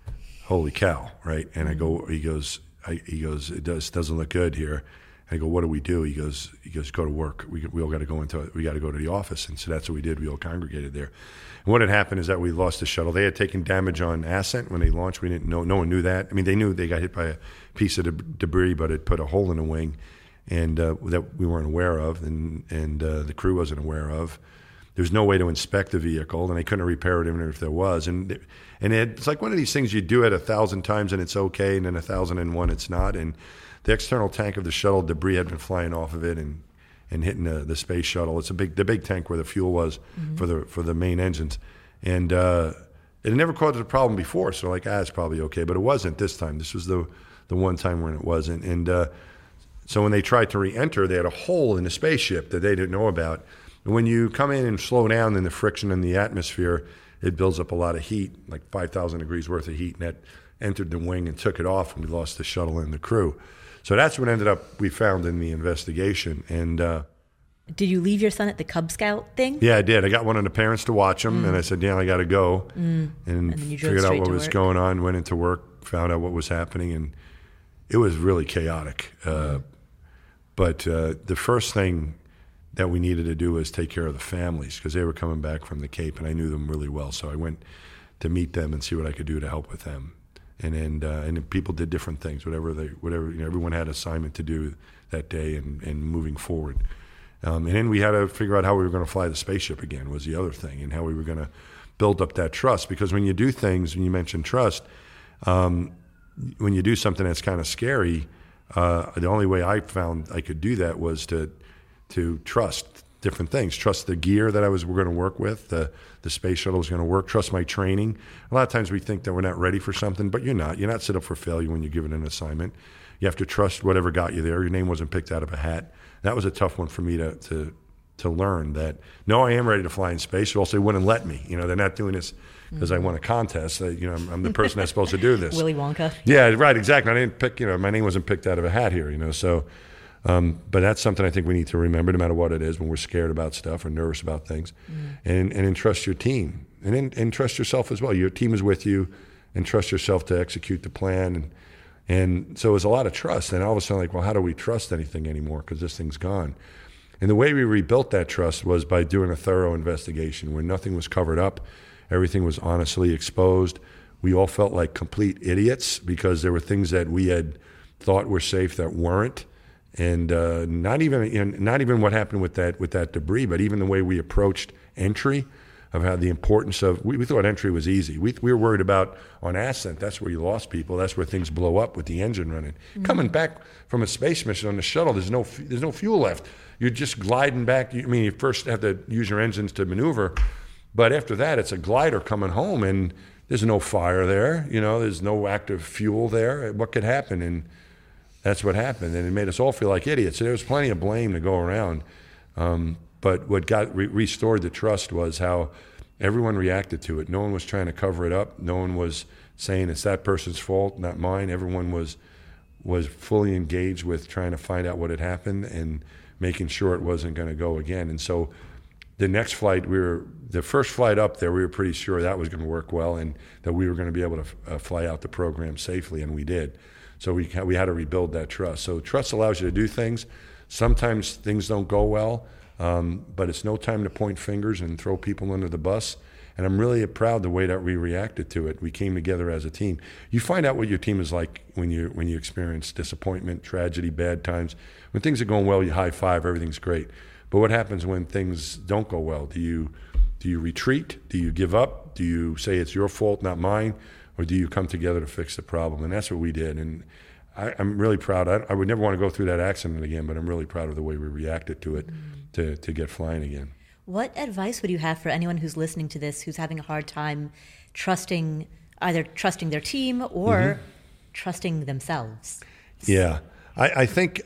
holy cow, right? And he goes, it doesn't look good here. And I go, what do we do? He goes, go to work. We all got to go to the office. And so that's what we did. We all congregated there. And what had happened is that we lost the shuttle. They had taken damage on Ascent when they launched. We didn't know. No one knew that. I mean, they knew they got hit by a piece of debris, but it put a hole in the wing, and that we weren't aware of, and the crew wasn't aware of. There's no way to inspect the vehicle, and they couldn't repair it even if there was. And it's like one of these things you do it 1,000 times and it's okay, and then 1,001 it's not. And the external tank of the shuttle, debris had been flying off of it and hitting the space shuttle. It's the big tank where the fuel was for the main engines, and it had never caused a problem before. So like, it's probably okay, but it wasn't this time. This was the one time when it wasn't. And so when they tried to re-enter, they had a hole in the spaceship that they didn't know about. And when you come in and slow down, then the friction in the atmosphere, it builds up a lot of heat, like 5,000 degrees worth of heat, and that entered the wing and took it off, and we lost the shuttle and the crew. So that's what we found in the investigation. And did you leave your son at the Cub Scout thing? Yeah, I did. I got one of the parents to watch him, and I said, I got to go. And then you drove figured out straight what to was work. going on, went into work, found out what was happening, and it was really chaotic. But the first thing that we needed to do was take care of the families, because they were coming back from the Cape, and I knew them really well. So I went to meet them and see what I could do to help with them. And then people did different things, whatever everyone had assignment to do that day and moving forward. And then we had to figure out how we were going to fly the spaceship again was the other thing, and how we were going to build up that trust. Because when you do things, when you mention trust, when you do something that's kind of scary, the only way I found I could do that was to trust different things. Trust the gear that we're going to work with, the space shuttle was going to work. Trust my training. A lot of times we think that we're not ready for something, but you're not. You're not set up for failure when you're given an assignment. You have to trust whatever got you there. Your name wasn't picked out of a hat. That was a tough one for me to learn that, no, I am ready to fly in space, or else they wouldn't let me. They're not doing this because I won a contest. I'm the person that's supposed to do this. Willy Wonka. Yeah, right, exactly. I didn't pick, my name wasn't picked out of a hat here, so... but that's something I think we need to remember, no matter what it is, when we're scared about stuff or nervous about things, and entrust your team, and trust yourself as well. Your team is with you, and trust yourself to execute the plan, and so it was a lot of trust. And all of a sudden, like, well, how do we trust anything anymore? Because this thing's gone. And the way we rebuilt that trust was by doing a thorough investigation where nothing was covered up, everything was honestly exposed. We all felt like complete idiots because there were things that we had thought were safe that weren't. And not even what happened with that debris, but even the way we approached entry, of how the importance of, we thought entry was easy. We were worried about on Ascent, that's where you lost people, that's where things blow up with the engine running. Coming back from a space mission on the shuttle, there's no fuel left. You're just gliding back. You first have to use your engines to maneuver, but after that, it's a glider coming home, and there's no fire there. There's no active fuel there. What could happen? And that's what happened, and it made us all feel like idiots. So there was plenty of blame to go around. But what got restored the trust was how everyone reacted to it. No one was trying to cover it up. No one was saying it's that person's fault, not mine. Everyone was fully engaged with trying to find out what had happened and making sure it wasn't going to go again. And so the next flight, the first flight up there, we were pretty sure that was going to work well and that we were going to be able to fly out the program safely, and we did. So we had to rebuild that trust. So trust allows you to do things. Sometimes things don't go well, but it's no time to point fingers and throw people under the bus. And I'm really proud the way that we reacted to it. We came together as a team. You find out what your team is like when you experience disappointment, tragedy, bad times. When things are going well, you high five, everything's great. But what happens when things don't go well? Do you retreat? Do you give up? Do you say it's your fault, not mine? Or do you come together to fix the problem? And that's what we did. And I'm really proud. I would never want to go through that accident again, but I'm really proud of the way we reacted to it to get flying again. What advice would you have for anyone who's listening to this, who's having a hard time either trusting their team or trusting themselves? Yeah, I think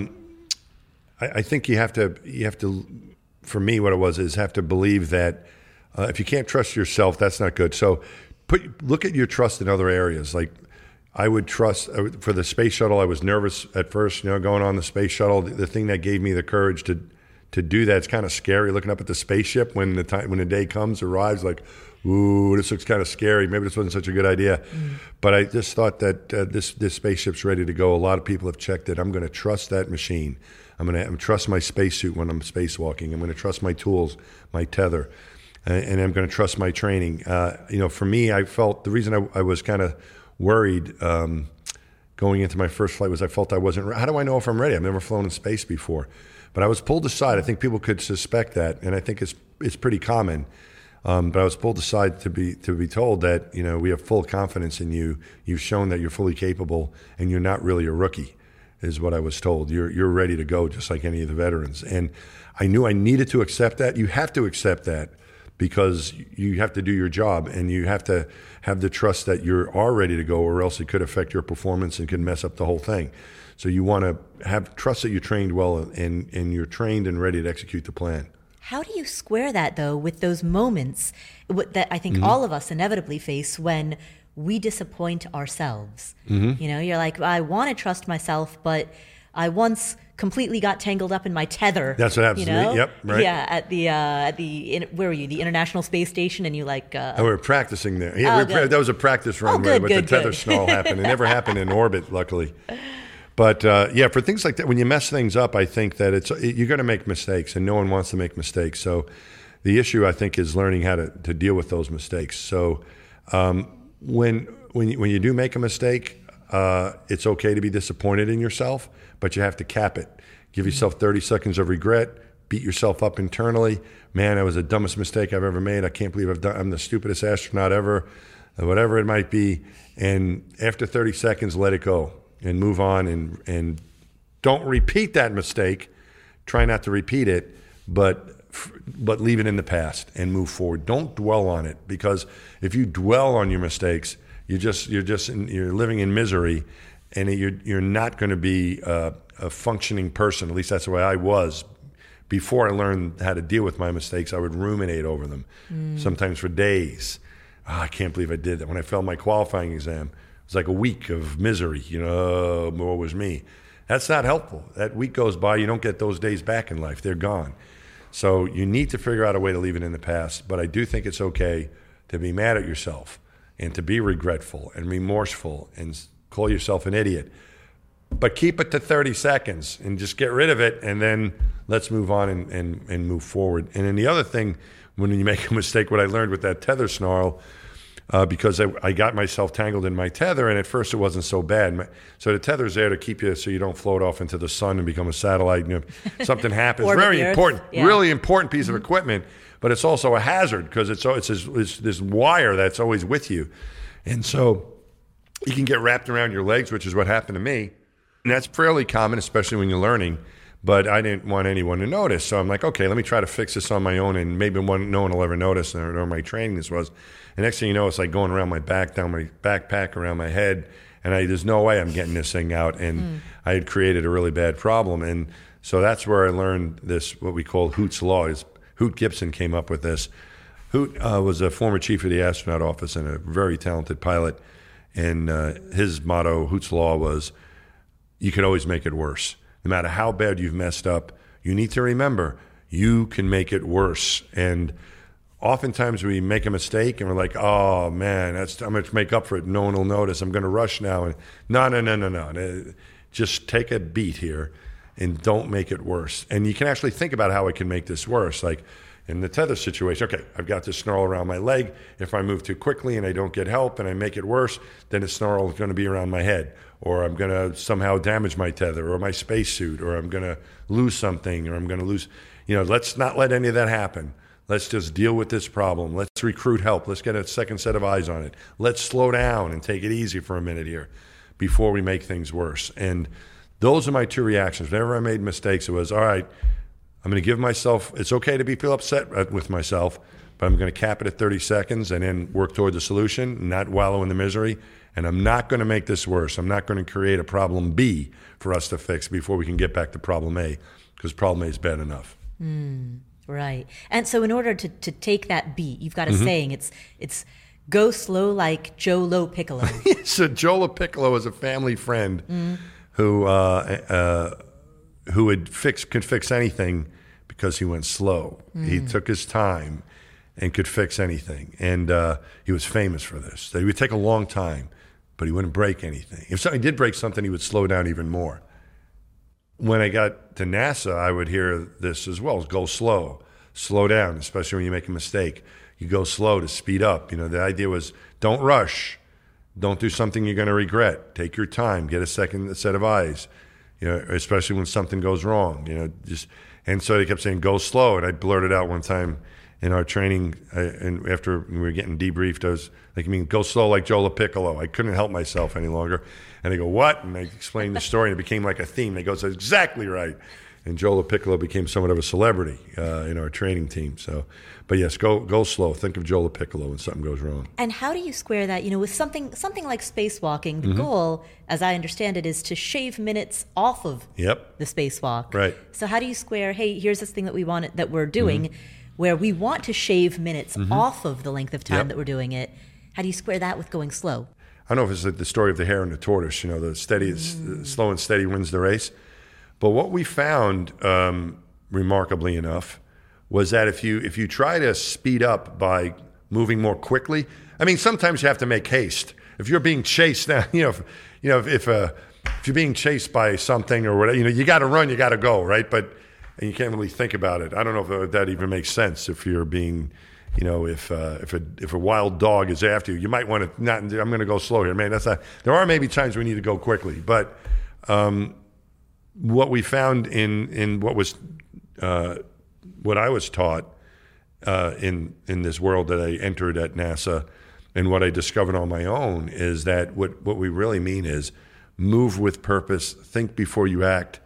I think you have to. For me, what it was is have to believe that if you can't trust yourself, that's not good. So look at your trust in other areas. Like I would trust for the space shuttle. I was nervous at first, going on the space shuttle. The thing that gave me the courage to to do that. It's kind of scary looking up at the spaceship when the day arrives, like, ooh, this looks kind of scary. Maybe this wasn't such a good idea. But I just thought that this spaceship's ready to go. A lot of people have checked it. I'm going to trust that machine. I'm going to trust my spacesuit when I'm spacewalking. I'm going to trust my tools, my tether, and I'm going to trust my training. For me, I felt the reason I was kind of worried going into my first flight was I felt I wasn't ready. How do I know if I'm ready? I've never flown in space before. But I was pulled aside. I think people could suspect that, and I think it's pretty common. But I was pulled aside to be told that we have full confidence in you. You've shown that you're fully capable, and you're not really a rookie, is what I was told. You're ready to go, just like any of the veterans. And I knew I needed to accept that. You have to accept that because you have to do your job, and you have to have the trust that you are ready to go, or else it could affect your performance and could mess up the whole thing. So you want to have trust that you trained well and you're trained and ready to execute the plan. How do you square that, though, with those moments that I think all of us inevitably face when we disappoint ourselves? You're like, I want to trust myself, but I once completely got tangled up in my tether. That's what happens to me. Yep, right. Yeah, where were you? The International Space Station, and you like. We were practicing there. Yeah, that was a practice run where the tether snarl happened. It never happened in orbit, luckily. But for things like that, when you mess things up, I think that you're going to make mistakes, and no one wants to make mistakes. So the issue, I think, is learning how to deal with those mistakes. So when you do make a mistake, it's okay to be disappointed in yourself, but you have to cap it. Give yourself 30 seconds of regret. Beat yourself up internally. Man, that was the dumbest mistake I've ever made. I can't believe I'm the stupidest astronaut ever, whatever it might be. And after 30 seconds, let it go. And move on, and don't repeat that mistake. Try not to repeat it, but leave it in the past and move forward. Don't dwell on it, because if you dwell on your mistakes, you're living in misery, and you're not going to be a functioning person. At least that's the way I was before I learned how to deal with my mistakes. I would ruminate over them, sometimes for days. Oh, I can't believe I did that. When I failed my qualifying exam, it's like a week of misery, woe was me. That's not helpful. That week goes by, you don't get those days back in life. They're gone. So you need to figure out a way to leave it in the past. But I do think it's okay to be mad at yourself and to be regretful and remorseful and call yourself an idiot. But keep it to 30 seconds and just get rid of it, and then let's move on and move forward. And then the other thing, when you make a mistake, what I learned with that tether snarl, because I got myself tangled in my tether, and at first it wasn't so bad. So the tether's there to keep you so you don't float off into the sun and become a satellite. Something happens. Very important, really important piece of equipment, but it's also a hazard because it's this wire that's always with you. And so you can get wrapped around your legs, which is what happened to me. And that's fairly common, especially when you're learning. But I didn't want anyone to notice. So I'm like, okay, let me try to fix this on my own, and maybe no one will ever notice, or my training this was. And next thing you know, it's like going around my back, down my backpack, around my head, and there's no way I'm getting this thing out. And I had created a really bad problem. And so that's where I learned this, what we call Hoot's Law. Hoot Gibson came up with this. Hoot was a former chief of the astronaut office and a very talented pilot. And his motto, Hoot's Law, was, you can always make it worse. No matter how bad you've messed up, you need to remember you can make it worse. And oftentimes we make a mistake and we're like, oh man, I'm going to make up for it. No one will notice. I'm going to rush now. And no. Just take a beat here and don't make it worse. And you can actually think about how I can make this worse. Like in the tether situation, okay, I've got this snarl around my leg. If I move too quickly and I don't get help and I make it worse, then the snarl is going to be around my head. Or I'm going to somehow damage my tether or my spacesuit, or I'm going to lose something, or I'm going to lose, let's not let any of that happen. Let's just deal with this problem. Let's recruit help. Let's get a second set of eyes on it. Let's slow down and take it easy for a minute here before we make things worse. And those are my two reactions. Whenever I made mistakes, it was, all right, I'm going to give myself, it's okay to feel upset with myself, but I'm going to cap it at 30 seconds and then work toward the solution, not wallow in the misery. And I'm not going to make this worse. I'm not going to create a problem B for us to fix before we can get back to problem A, because problem A is bad enough. Right. And so in order to take that beat, you've got a saying, it's go slow like Joe Lo-Piccolo. So Joe Lo-Piccolo is a family friend who could fix anything because he went slow. He took his time and could fix anything. And he was famous for this. That he would take a long time, but he wouldn't break anything. If something did break something, he would slow down even more. When I got to NASA, I would hear this as well: go slow, slow down, especially when you make a mistake. You go slow to speed up. The idea was don't rush. Don't do something you're going to regret. Take your time. Get a second set of eyes, especially when something goes wrong. And so they kept saying, go slow. And I blurted out one time in our training, and after we were getting debriefed, I was like, go slow like Joe LaPiccolo. I couldn't help myself any longer. And they go, what? And I explained the story, and it became like a theme. They go, that's exactly right. And Joe LaPiccolo became somewhat of a celebrity in our training team. But yes, go slow. Think of Joe LaPiccolo when something goes wrong. And how do you square that? With something like spacewalking, the goal, as I understand it, is to shave minutes off of the spacewalk. Right. So how do you square? Hey, here's this thing that we're doing, where we want to shave minutes off of the length of time that we're doing it. How do you square that with going slow? I don't know if it's like the story of the hare and the tortoise. The slow and steady wins the race. But what we found, remarkably enough, was that if you try to speed up by moving more quickly, sometimes you have to make haste. If you're being chased now, if you're being chased by something or whatever, you got to run, you got to go, right? But you can't really think about it. I don't know if that even makes sense. If you're being, if a wild dog is after you, you might want to not. I'm going to go slow here, man. That's not. There are maybe times we need to go quickly, but what we found in what was what I was taught in this world that I entered at NASA, and what I discovered on my own, is that what we really mean is move with purpose, think before you act.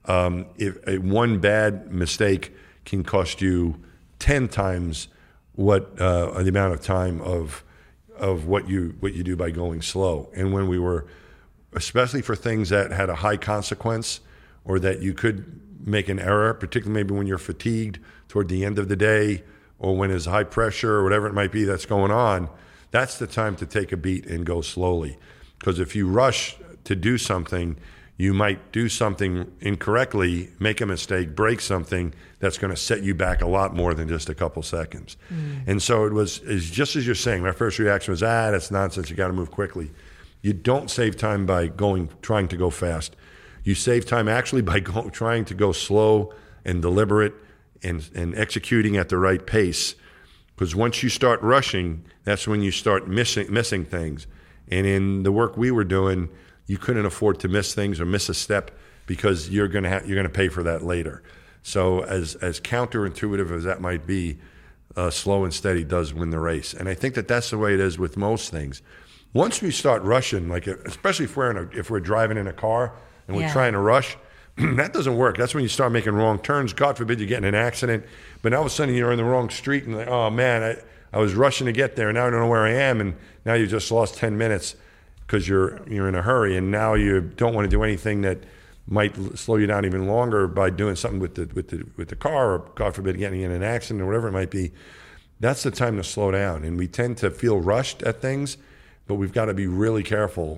If one bad mistake can cost you 10 times what the amount of time of what you do by going slow. And when we were, especially for things that had a high consequence, or that you could make an error, particularly maybe when you're fatigued toward the end of the day, or when there's high pressure or whatever it might be that's going on, that's the time to take a beat and go slowly. Because if you rush to do something, you might do something incorrectly, make a mistake, break something that's going to set you back a lot more than just a couple seconds. And so it's just as you're saying, my first reaction was, that's nonsense, you got to move quickly. You don't save time by trying to go fast. You save time actually by trying to go slow and deliberate and executing at the right pace. Because once you start rushing, that's when you start missing things. And in the work we were doing, you couldn't afford to miss things or miss a step, because you're going to pay for that later. So as counterintuitive as that might be, slow and steady does win the race. And I think that's the way it is with most things. Once we start rushing, like especially if we're driving in a car and we're trying to rush, that doesn't work. That's when you start making wrong turns. God forbid you get in an accident, but all of a sudden you're in the wrong street and like, oh man, I was rushing to get there and now I don't know where I am, and now you just lost 10 minutes because you're in a hurry, and now you don't want to do anything that might slow you down even longer by doing something with the car, or God forbid getting in an accident or whatever it might be. That's the time to slow down, and we tend to feel rushed at things, but we've got to be really careful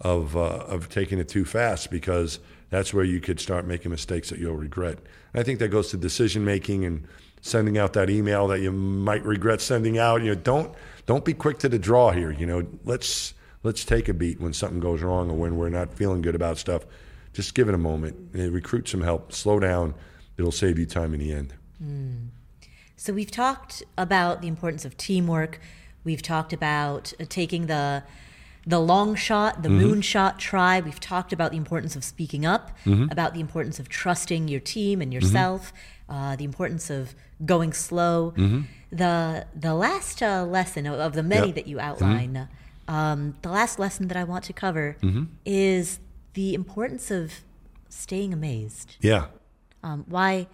of taking it too fast, because that's where you could start making mistakes that you'll regret. And I think that goes to decision making and sending out that email that you might regret sending out. Don't be quick to the draw here. Let's take a beat when something goes wrong, or when we're not feeling good about stuff. Just give it a moment. Recruit some help. Slow down. It'll save you time in the end. So we've talked about the importance of teamwork. We've talked about taking the long shot, the moonshot try. We've talked about the importance of speaking up, about the importance of trusting your team and yourself, the importance of going slow. The last lesson of the many that you outline, the last lesson that I want to cover is the importance of staying amazed. Yeah. Why?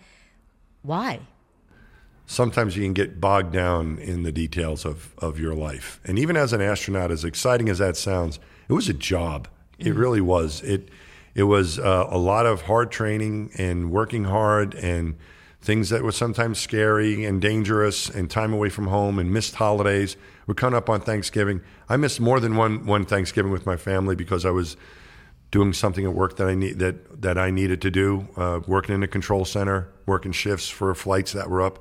Sometimes you can get bogged down in the details of your life. And even as an astronaut, as exciting as that sounds, it was a job. It really was. It was a lot of hard training and working hard, and things that were sometimes scary and dangerous, and time away from home, and missed holidays. We're coming up on Thanksgiving. I missed more than one Thanksgiving with my family because I was doing something at work that I needed to do, working in the control center, working shifts for flights that were up.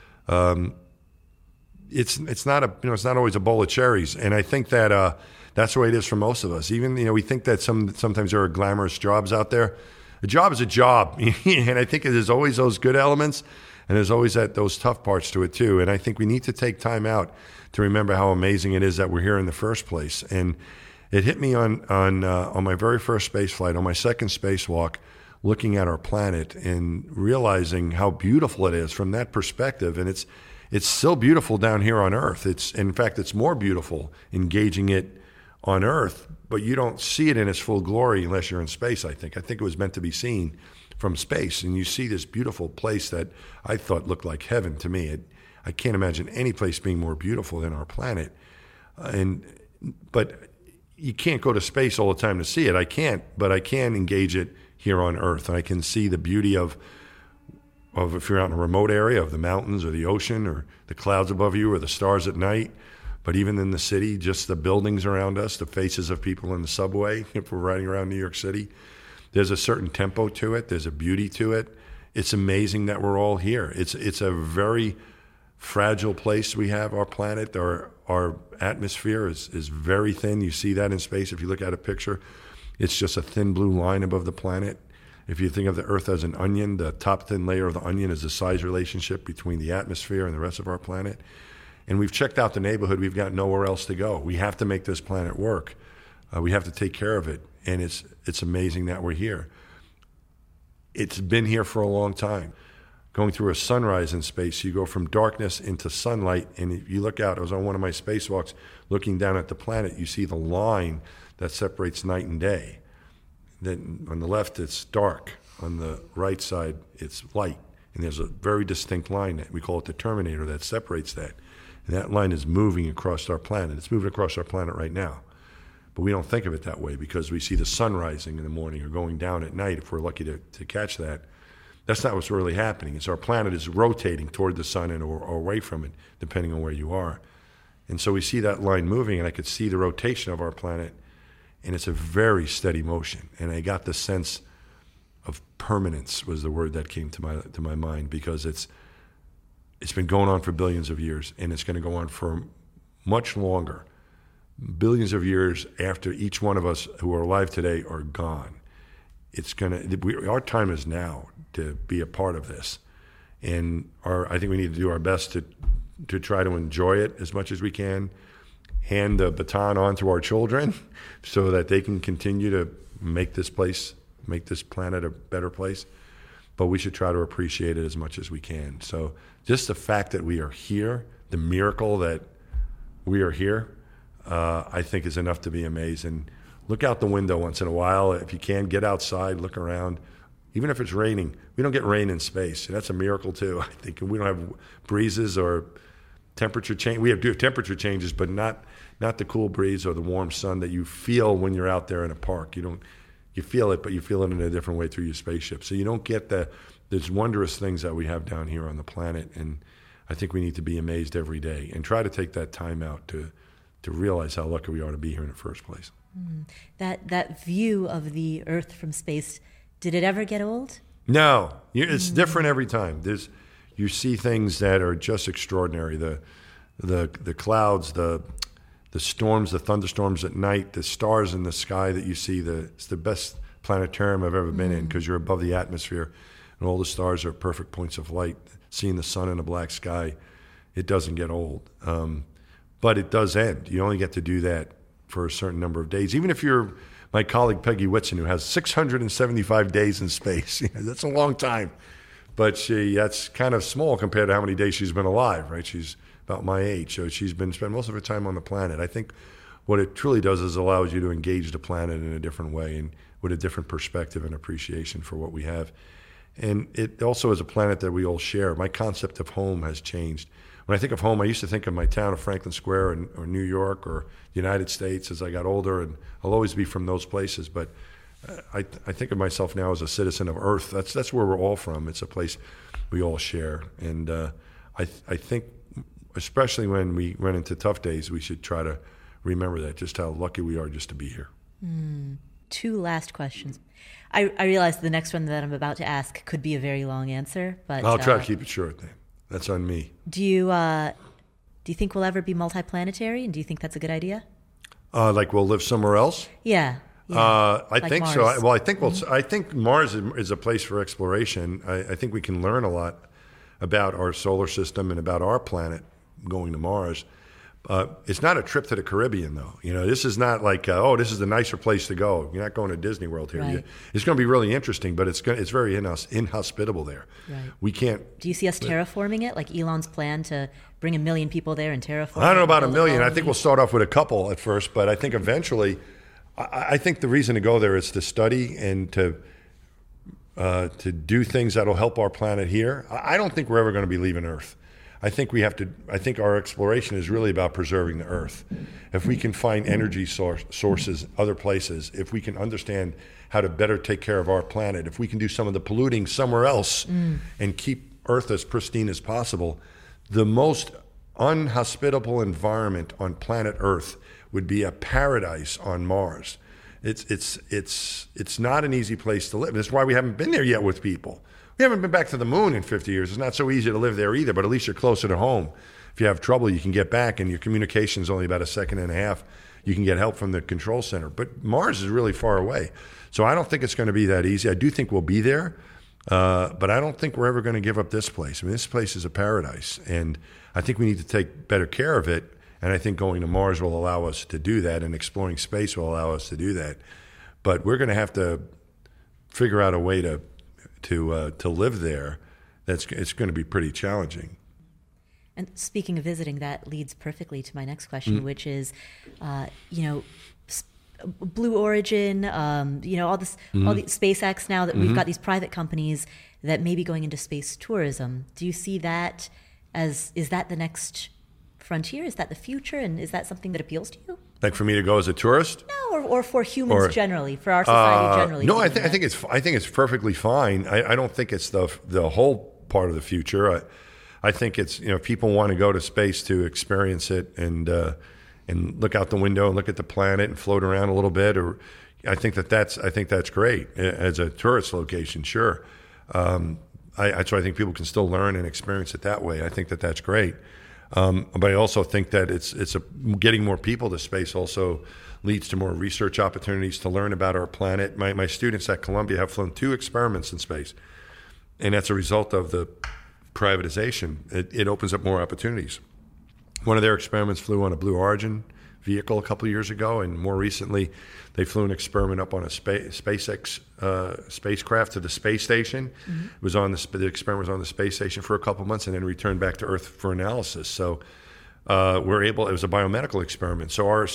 It's not always a bowl of cherries, and I think that that's the way it is for most of us. Even we think that sometimes there are glamorous jobs out there. A job is a job, and I think there's always those good elements, and there's always those tough parts to it too. And I think we need to take time out to remember how amazing it is that we're here in the first place. And it hit me on my very first space flight, on my second spacewalk, looking at our planet and realizing how beautiful it is from that perspective. And it's still beautiful down here on Earth. In fact, it's more beautiful engaging it on Earth, but you don't see it in its full glory unless you're in space, I think. I think it was meant to be seen from space, and you see this beautiful place that I thought looked like heaven to me. I can't imagine any place being more beautiful than our planet. But you can't go to space all the time to see it. I can't, but I can engage it here on Earth, and I can see the beauty of if you're out in a remote area, of the mountains or the ocean or the clouds above you or the stars at night. But even in the city, just the buildings around us, the faces of people in the subway, if we're riding around New York City, there's a certain tempo to it. There's a beauty to it. It's amazing that we're all here. It's a very fragile place we have, our planet. Our atmosphere is very thin. You see that in space. If you look at a picture, it's just a thin blue line above the planet. If you think of the Earth as an onion, the top thin layer of the onion is the size relationship between the atmosphere and the rest of our planet. And we've checked out the neighborhood. We've got nowhere else to go. We have to make this planet work. We have to take care of it. And it's amazing that we're here. It's been here for a long time. Going through a sunrise in space, you go from darkness into sunlight. And if you look out, I was on one of my spacewalks, looking down at the planet, you see the line that separates night and day. Then on the left, it's dark. On the right side, it's light. And there's a very distinct line that we call it the Terminator that separates that. And that line is moving across our planet. It's moving across our planet right now. But we don't think of it that way because we see the sun rising in the morning or going down at night if we're lucky to catch that. That's not what's really happening. It's our planet is rotating toward the sun or away from it, depending on where you are. And so we see that line moving, and I could see the rotation of our planet, and it's a very steady motion. And I got the sense of permanence was the word that came to my mind, because it's been going on for billions of years, and it's going to go on for much longer, billions of years after each one of us who are alive today are gone. Our time is now to be a part of this, and I think we need to do our best to try to enjoy it as much as we can, hand the baton on to our children so that they can continue to make this planet a better place. But we should try to appreciate it as much as we can. So just the fact that we are here, the miracle that we are here, I think is enough to be amazed. And look out the window once in a while. If you can, get outside, look around. Even if it's raining, we don't get rain in space. That's a miracle too, I think. We don't have breezes or temperature change. We do have temperature changes, but not the cool breeze or the warm sun that you feel when you're out there in a park. You feel it, but you feel it in a different way through your spaceship. So you don't get there's wondrous things that we have down here on the planet, and I think we need to be amazed every day and try to take that time out to realize how lucky we are to be here in the first place. That view of the Earth from space, did it ever get old? No, it's different every time. You see things that are just extraordinary. The clouds, the storms, the thunderstorms at night, the stars in the sky that you see. It's the best planetarium I've ever been in, because you're above the atmosphere, and all the stars are perfect points of light. Seeing the sun in a black sky, it doesn't get old. But it does end. You only get to do that for a certain number of days. Even if you're my colleague Peggy Whitson, who has 675 days in space. That's a long time. But that's kind of small compared to how many days she's been alive, right? She's about my age, so she's spent most of her time on the planet. I think what it truly does is allows you to engage the planet in a different way and with a different perspective and appreciation for what we have. And it also is a planet that we all share. My concept of home has changed. When I think of home, I used to think of my town of Franklin Square or New York or the United States as I got older, and I'll always be from those places. But I think of myself now as a citizen of Earth. That's where we're all from. It's a place we all share. And I think, especially when we run into tough days, we should try to remember that, just how lucky we are just to be here. two last questions. I realize the next one that I'm about to ask could be a very long answer, but I'll try to keep it short then. That's on me. Do you think we'll ever be multiplanetary, and do you think that's a good idea? Like we'll live somewhere else? Yeah. I like think Mars. so. Well, I think Mars is a place for exploration. I think we can learn a lot about our solar system and about our planet going to Mars. It's not a trip to the Caribbean, though. This is not like, this is the nicer place to go. You're not going to Disney World here. Right. It's going to be really interesting, but it's very inhospitable there. Right. We can't. Do you see us terraforming it, like Elon's plan to bring 1 million people there and terraform? I don't know about build 1 million. I colony? think we'll start off with a couple at first, but I think eventually, I think the reason to go there is to study and to do things that'll help our planet here. I don't think we're ever going to be leaving Earth. I think our exploration is really about preserving the Earth. If we can find energy sources other places, if we can understand how to better take care of our planet, if we can do some of the polluting somewhere else and keep Earth as pristine as possible, the most unhospitable environment on planet Earth would be a paradise on Mars. It's not an easy place to live. That's why we haven't been there yet with people. We haven't been back to the moon in 50 years. It's not so easy to live there either, but at least you're closer to home. If you have trouble, you can get back, and your communication's only about 1.5 seconds. You can get help from the control center. But Mars is really far away. So I don't think it's going to be that easy. I do think we'll be there, but I don't think we're ever going to give up this place. I mean, this place is a paradise, and I think we need to take better care of it, and I think going to Mars will allow us to do that, and exploring space will allow us to do that. But we're going to have to figure out a way to live there. It's going to be pretty challenging. And speaking of visiting, that leads perfectly to my next question, which is, Blue Origin, all the SpaceX now that we've got these private companies that may be going into space tourism. Do you see that is that the next frontier? Is that the future? And is that something that appeals to you? Like for me to go as a tourist? No, or for humans generally, for our society generally. No, I think it's perfectly fine. I don't think it's the whole part of the future. I think it's people want to go to space to experience it and look out the window and look at the planet and float around a little bit. Or I think that's great as a tourist location. Sure, so I think people can still learn and experience it that way. I think that's great. But I also think that getting more people to space also leads to more research opportunities to learn about our planet. My students at Columbia have flown 2 experiments in space, and that's a result of the privatization. It opens up more opportunities. One of their experiments flew on a Blue Origin vehicle a couple of years ago, and more recently they flew an experiment up on a SpaceX spacecraft to the space station. Mm-hmm. It was the experiment was on the space station for a couple of months and then returned back to Earth for analysis. So it was a biomedical experiment. So our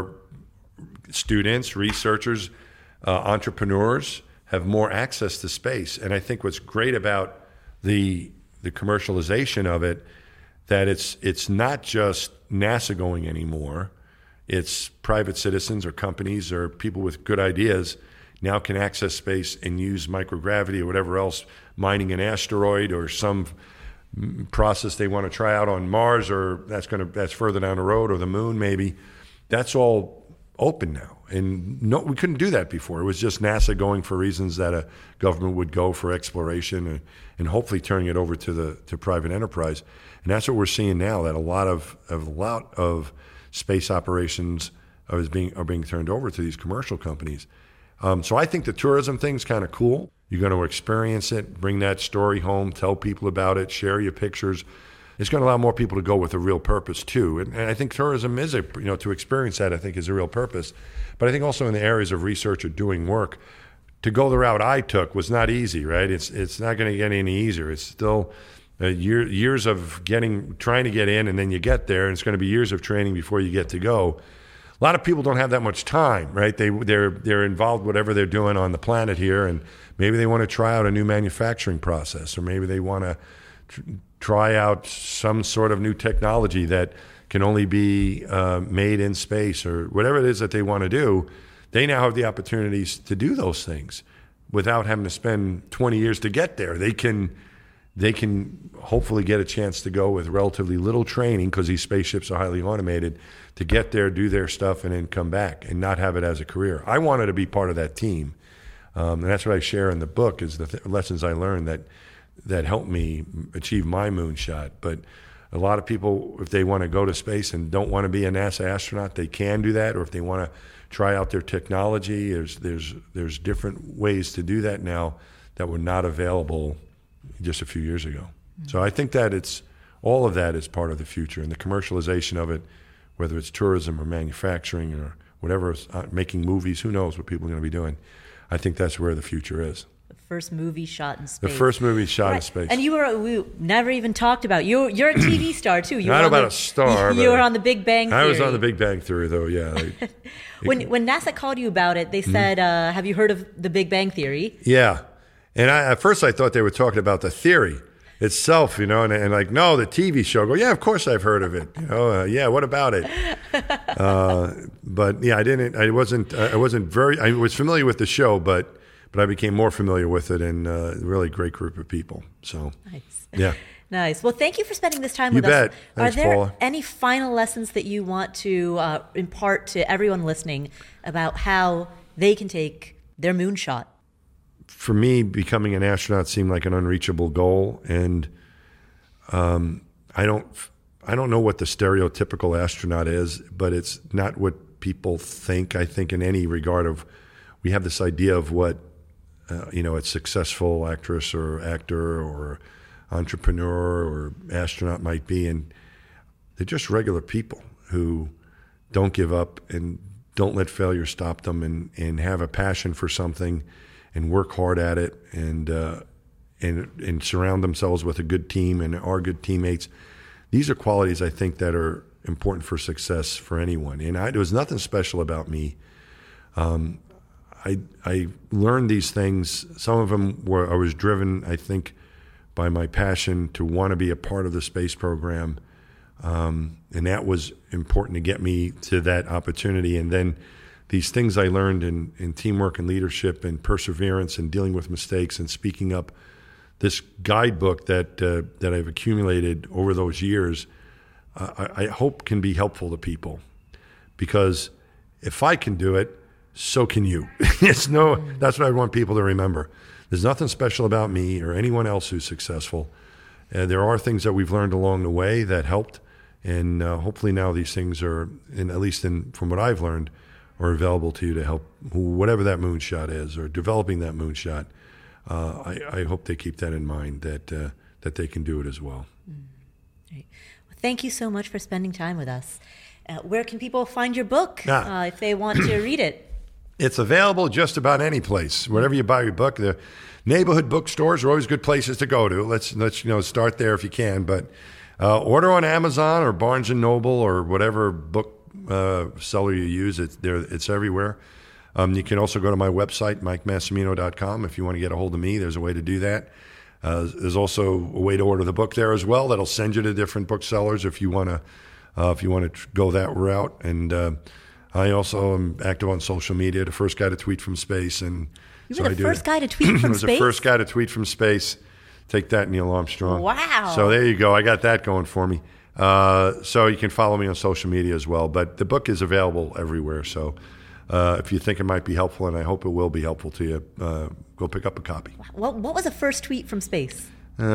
students, researchers, entrepreneurs have more access to space. And I think what's great about the commercialization of it, that it's not just NASA going anymore. It's private citizens or companies or people with good ideas now can access space and use microgravity or whatever else, mining an asteroid or some process they want to try out on Mars, or that's further down the road, or the moon maybe. That's all open now. And no, we couldn't do that before. It was just NASA going for reasons that a government would go for exploration and hopefully turning it over to private enterprise. And that's what we're seeing now, that a lot of space operations are being turned over to these commercial companies. So I think the tourism thing's kind of cool. You're going to experience it, bring that story home, tell people about it, share your pictures. It's going to allow more people to go with a real purpose too. And I think tourism is to experience that, I think, is a real purpose. But I think also in the areas of research or doing work, to go the route I took was not easy, right? It's not going to get any easier. It's still years of trying to get in, and then you get there, and it's going to be years of training before you get to go. A lot of people don't have that much time, right? They're involved whatever they're doing on the planet here, and maybe they want to try out a new manufacturing process, or maybe they want to try out some sort of new technology that can only be made in space, or whatever it is that they want to do. They now have the opportunities to do those things without having to spend 20 years to get there. They can they can hopefully get a chance to go with relatively little training, because these spaceships are highly automated, to get there, do their stuff, and then come back and not have it as a career. I wanted to be part of that team. And that's what I share in the book, is the lessons I learned that helped me achieve my moonshot. But a lot of people, if they want to go to space and don't want to be a NASA astronaut, they can do that. Or if they want to try out their technology, there's different ways to do that now that were not available just a few years ago. Mm-hmm. So I think that all of that is part of the future, and the commercialization of it, whether it's tourism or manufacturing or whatever, making movies, who knows what people are going to be doing. I think that's where the future is. The first movie shot in space. The first movie shot in space. And we never even talked about, you're a TV star too. Not about a star. You were on The Big Bang Theory. I was on The Big Bang Theory, though, yeah. When NASA called you about it, they said, have you heard of The Big Bang Theory? Yeah. And at first I thought they were talking about the theory itself, and like, no, the TV show. I go, yeah, of course I've heard of it. Yeah, what about it? But yeah, I was familiar with the show, but I became more familiar with it, and a really great group of people. So, nice. Yeah. Nice. Well, thank you for spending this time with us. You bet. Thanks, Are there Paula. any final lessons that you want to impart to everyone listening about how they can take their moonshot? For me, becoming an astronaut seemed like an unreachable goal, and I don't know what the stereotypical astronaut is, but it's not what people think. I think in any regard of, we have this idea of what a successful actress or actor or entrepreneur or astronaut might be, and they're just regular people who don't give up and don't let failure stop them, and have a passion for something and work hard at it, and surround themselves with a good team and are good teammates. These are qualities I think that are important for success for anyone. And there was nothing special about me. I learned these things. Some of them I was driven, I think, by my passion to want to be a part of the space program. And that was important to get me to that opportunity. And then these things I learned in teamwork and leadership and perseverance and dealing with mistakes and speaking up, this guidebook that I've accumulated over those years, I hope can be helpful to people. Because if I can do it, so can you. That's what I want people to remember. There's nothing special about me or anyone else who's successful. There are things that we've learned along the way that helped, and hopefully now these things are, from what I've learned, are available to you to help whatever that moonshot is, or developing that moonshot. I hope they keep that in mind, that they can do it as well. Great. Well, thank you so much for spending time with us. Where can people find your book if they want to read it? It's available just about any place. Wherever you buy your book, the neighborhood bookstores are always good places to go to. Let's start there if you can. But order on Amazon or Barnes & Noble or whatever book seller you use. It's everywhere. You can also go to my website, MikeMassimino.com. If you want to get a hold of me, there's a way to do that. There's also a way to order the book there as well. That'll send you to different booksellers if you want to go that route. And I also am active on social media, the first guy to tweet from space. And you were the first guy to tweet from space? I was the first guy to tweet from space. Take that, Neil Armstrong. Wow. So there you go. I got that going for me. So you can follow me on social media as well. But the book is available everywhere. So if you think it might be helpful, and I hope it will be helpful to you, go pick up a copy. What was the first tweet from space?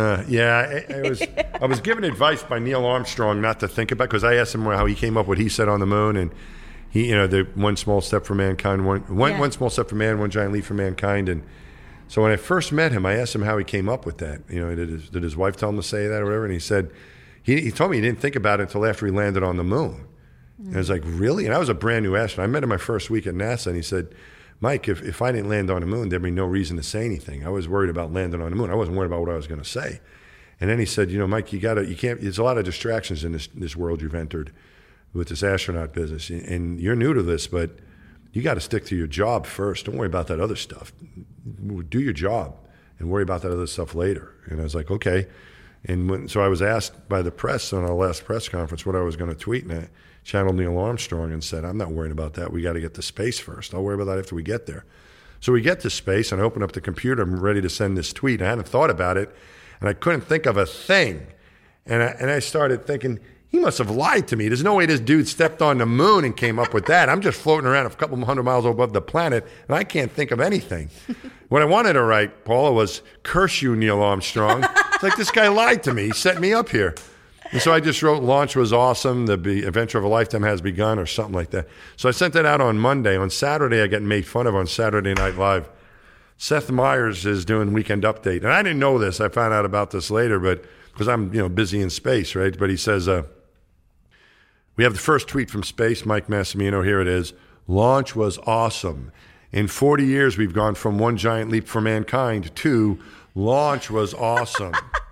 I was given advice by Neil Armstrong not to think about, because I asked him how he came up with what he said on the moon, and he, the one small step for mankind, one small step for man, one giant leap for mankind. And so when I first met him, I asked him how he came up with that. Did his wife tell him to say that or whatever? And he said, he told me he didn't think about it until after he landed on the moon. And I was like, really? And I was a brand new astronaut. I met him my first week at NASA, and he said, Mike, if I didn't land on the moon, there'd be no reason to say anything. I was worried about landing on the moon. I wasn't worried about what I was going to say. And then he said, Mike, you can't, there's a lot of distractions in this world you've entered with this astronaut business. And you're new to this, but you got to stick to your job first. Don't worry about that other stuff. Do your job and worry about that other stuff later. And I was like, okay. And so I was asked by the press on our last press conference what I was going to tweet, and I channeled Neil Armstrong and said, I'm not worried about that. We got to get to space first. I'll worry about that after we get there. So we get to space, and I open up the computer. I'm ready to send this tweet. I hadn't thought about it. And I couldn't think of a thing. And I started thinking, he must have lied to me. There's no way this dude stepped on the moon and came up with that. I'm just floating around a couple hundred miles above the planet, and I can't think of anything. What I wanted to write, Paula, was, curse you, Neil Armstrong. It's like, this guy lied to me. He set me up here. And so I just wrote, launch was awesome. The adventure of a lifetime has begun, or something like that. So I sent that out on Monday. On Saturday, I got made fun of on Saturday Night Live. Seth Meyers is doing Weekend Update. And I didn't know this. I found out about this later, but because I'm busy in space, right? But he says, we have the first tweet from space, Mike Massimino. Here it is. Launch was awesome. In 40 years, we've gone from one giant leap for mankind to launch was awesome.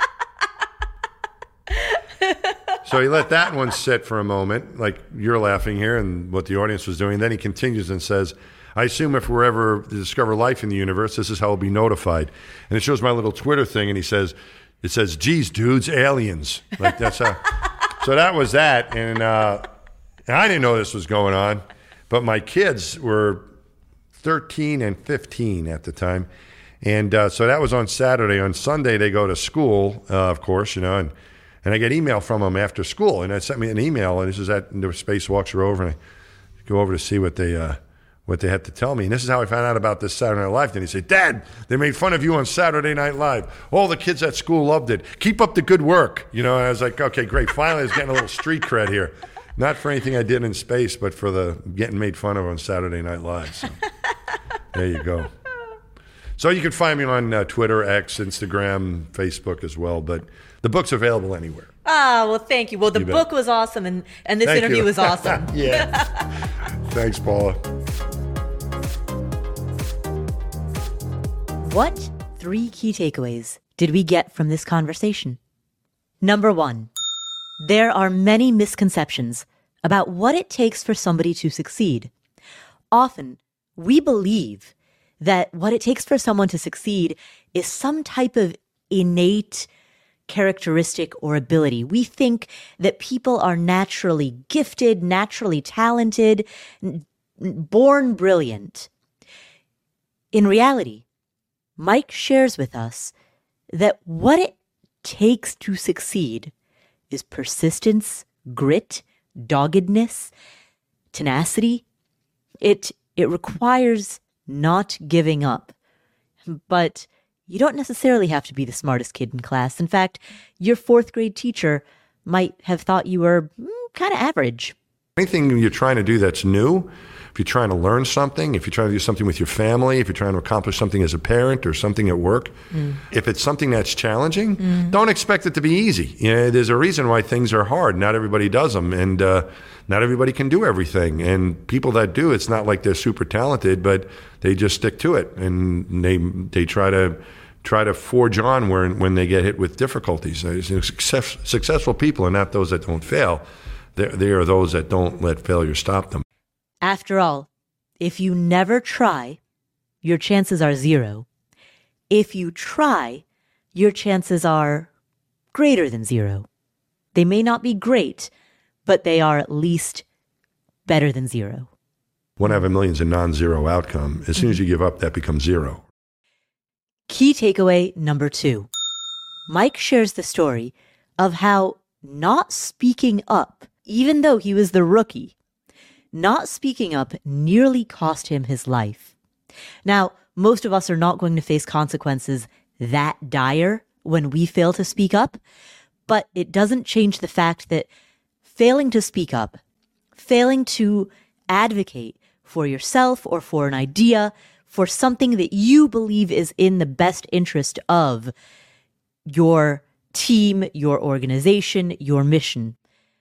So he let that one sit for a moment, like you're laughing here and what the audience was doing. Then he continues and says, I assume if we're ever to discover life in the universe, this is how we'll be notified. And it shows my little Twitter thing, and he says, it says, geez, dudes, aliens. Like, that's how. So that was that, and I didn't know this was going on, but my kids were 13 and 15 at the time, and so that was on Saturday. On Sunday, they go to school, of course, and I get email from them after school, and they sent me an email, and this is at the spacewalks are over, and I go over to see what they had to tell me. And this is how I found out about this Saturday Night Live. Then he said, Dad, they made fun of you on Saturday Night Live. All the kids at school loved it. Keep up the good work. And I was like, okay, great. Finally, I was getting a little street cred here. Not for anything I did in space, but for the getting made fun of on Saturday Night Live. So there you go. So you can find me on Twitter, X, Instagram, Facebook as well. But the book's available anywhere. Ah, well, thank you. Well, the book was awesome, and this interview was awesome. Yeah. Thanks, Paula. What 3 key takeaways did we get from this conversation? Number 1, there are many misconceptions about what it takes for somebody to succeed. Often, we believe that what it takes for someone to succeed is some type of innate characteristic or ability. We think that people are naturally gifted, naturally talented, born brilliant. In reality, Mike shares with us that what it takes to succeed is persistence, grit, doggedness, tenacity. It requires not giving up. But you don't necessarily have to be the smartest kid in class. In fact, your 4th grade teacher might have thought you were kind of average. Anything you're trying to do that's new, if you're trying to learn something, if you're trying to do something with your family, if you're trying to accomplish something as a parent or something at work, if it's something that's challenging, don't expect it to be easy. There's a reason why things are hard. Not everybody does them, and not everybody can do everything. And people that do, it's not like they're super talented, but they just stick to it, and they try to forge on when they get hit with difficulties. Successful people are not those that don't fail. They are those that don't let failure stop them. After all, if you never try, your chances are 0. If you try, your chances are greater than 0. They may not be great, but they are at least better than 0. 1 out of a million is a non-zero outcome. As soon as you give up, that becomes 0. Key takeaway number 2. Mike shares the story of how not speaking up, even though he was the rookie, not speaking up nearly cost him his life. Now, most of us are not going to face consequences that dire when we fail to speak up, but it doesn't change the fact that failing to speak up, failing to advocate for yourself or for an idea, for something that you believe is in the best interest of your team, your organization, your mission,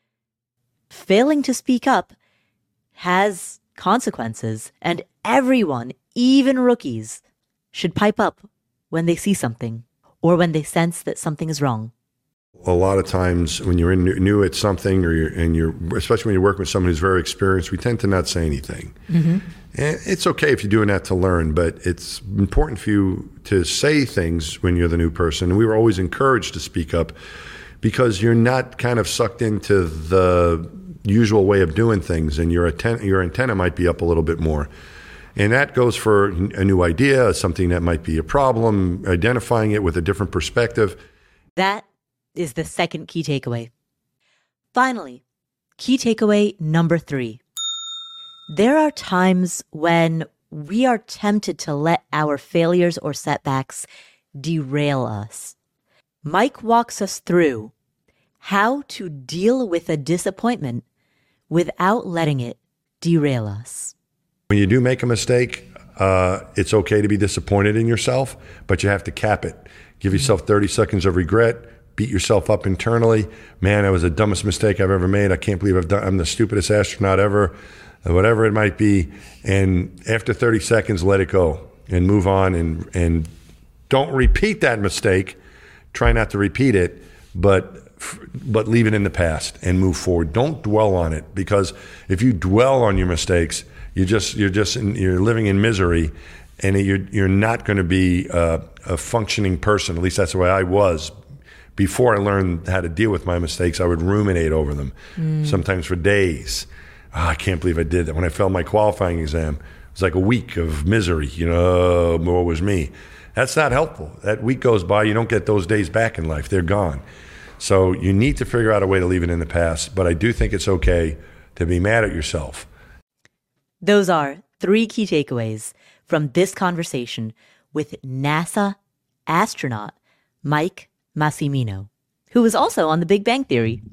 failing to speak up has consequences, and everyone, even rookies, should pipe up when they see something or when they sense that something is wrong. A lot of times when you're new at something, or especially when you're working with someone who's very experienced, we tend to not say anything. Mm-hmm. And it's okay if you're doing that to learn, but it's important for you to say things when you're the new person. And we were always encouraged to speak up because you're not kind of sucked into the usual way of doing things, and your antenna might be up a little bit more. And that goes for a new idea, something that might be a problem, identifying it with a different perspective. That is the second key takeaway. Finally, key takeaway number 3. There are times when we are tempted to let our failures or setbacks derail us. Mike walks us through how to deal with a disappointment without letting it derail us. When you do make a mistake, it's okay to be disappointed in yourself, but you have to cap it. Give yourself 30 seconds of regret. Beat yourself up internally. Man, that was the dumbest mistake I've ever made. I can't believe I'm the stupidest astronaut ever, whatever it might be. And after 30 seconds, let it go and move on and don't repeat that mistake. Try not to repeat it, but leave it in the past and move forward. Don't dwell on it, because if you dwell on your mistakes, you're living in misery, and you're not going to be a functioning person. At least that's the way I was. Before I learned how to deal with my mistakes, I would ruminate over them, sometimes for days. Oh, I can't believe I did that. When I failed my qualifying exam, it was like a week of misery. More was me. That's not helpful. That week goes by, you don't get those days back in life. They're gone. So you need to figure out a way to leave it in the past. But I do think it's okay to be mad at yourself. Those are 3 key takeaways from this conversation with NASA astronaut Mike Massimino, who was also on The Big Bang Theory.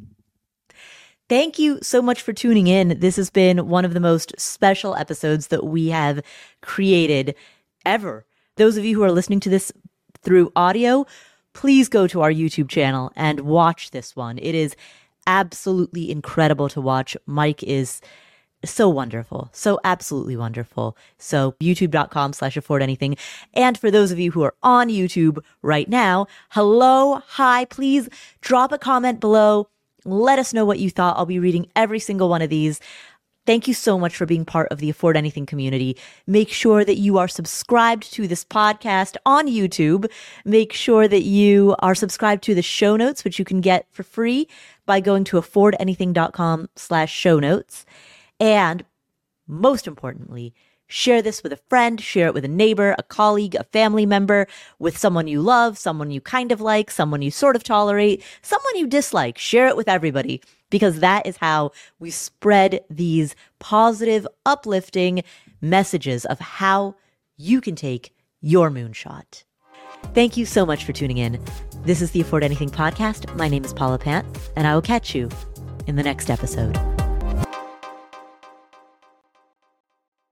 Thank you so much for tuning in. This has been one of the most special episodes that we have created ever. Those of you who are listening to this through audio, please go to our YouTube channel and watch this one. It is absolutely incredible to watch. Mike is so wonderful, so absolutely wonderful. So youtube.com/affordanything. And for those of you who are on YouTube right now, hello, hi, please drop a comment below. Let us know what you thought. I'll be reading every single one of these. Thank you so much for being part of the Afford Anything community. Make sure that you are subscribed to this podcast on YouTube. Make sure that you are subscribed to the show notes, which you can get for free by going to affordanything.com/show notes. And most importantly, share this with a friend, share it with a neighbor, a colleague, a family member, with someone you love, someone you kind of like, someone you sort of tolerate, someone you dislike. Share it with everybody, because that is how we spread these positive, uplifting messages of how you can take your moonshot. Thank you so much for tuning in. This is the Afford Anything podcast. My name is Paula Pant, and I will catch you in the next episode.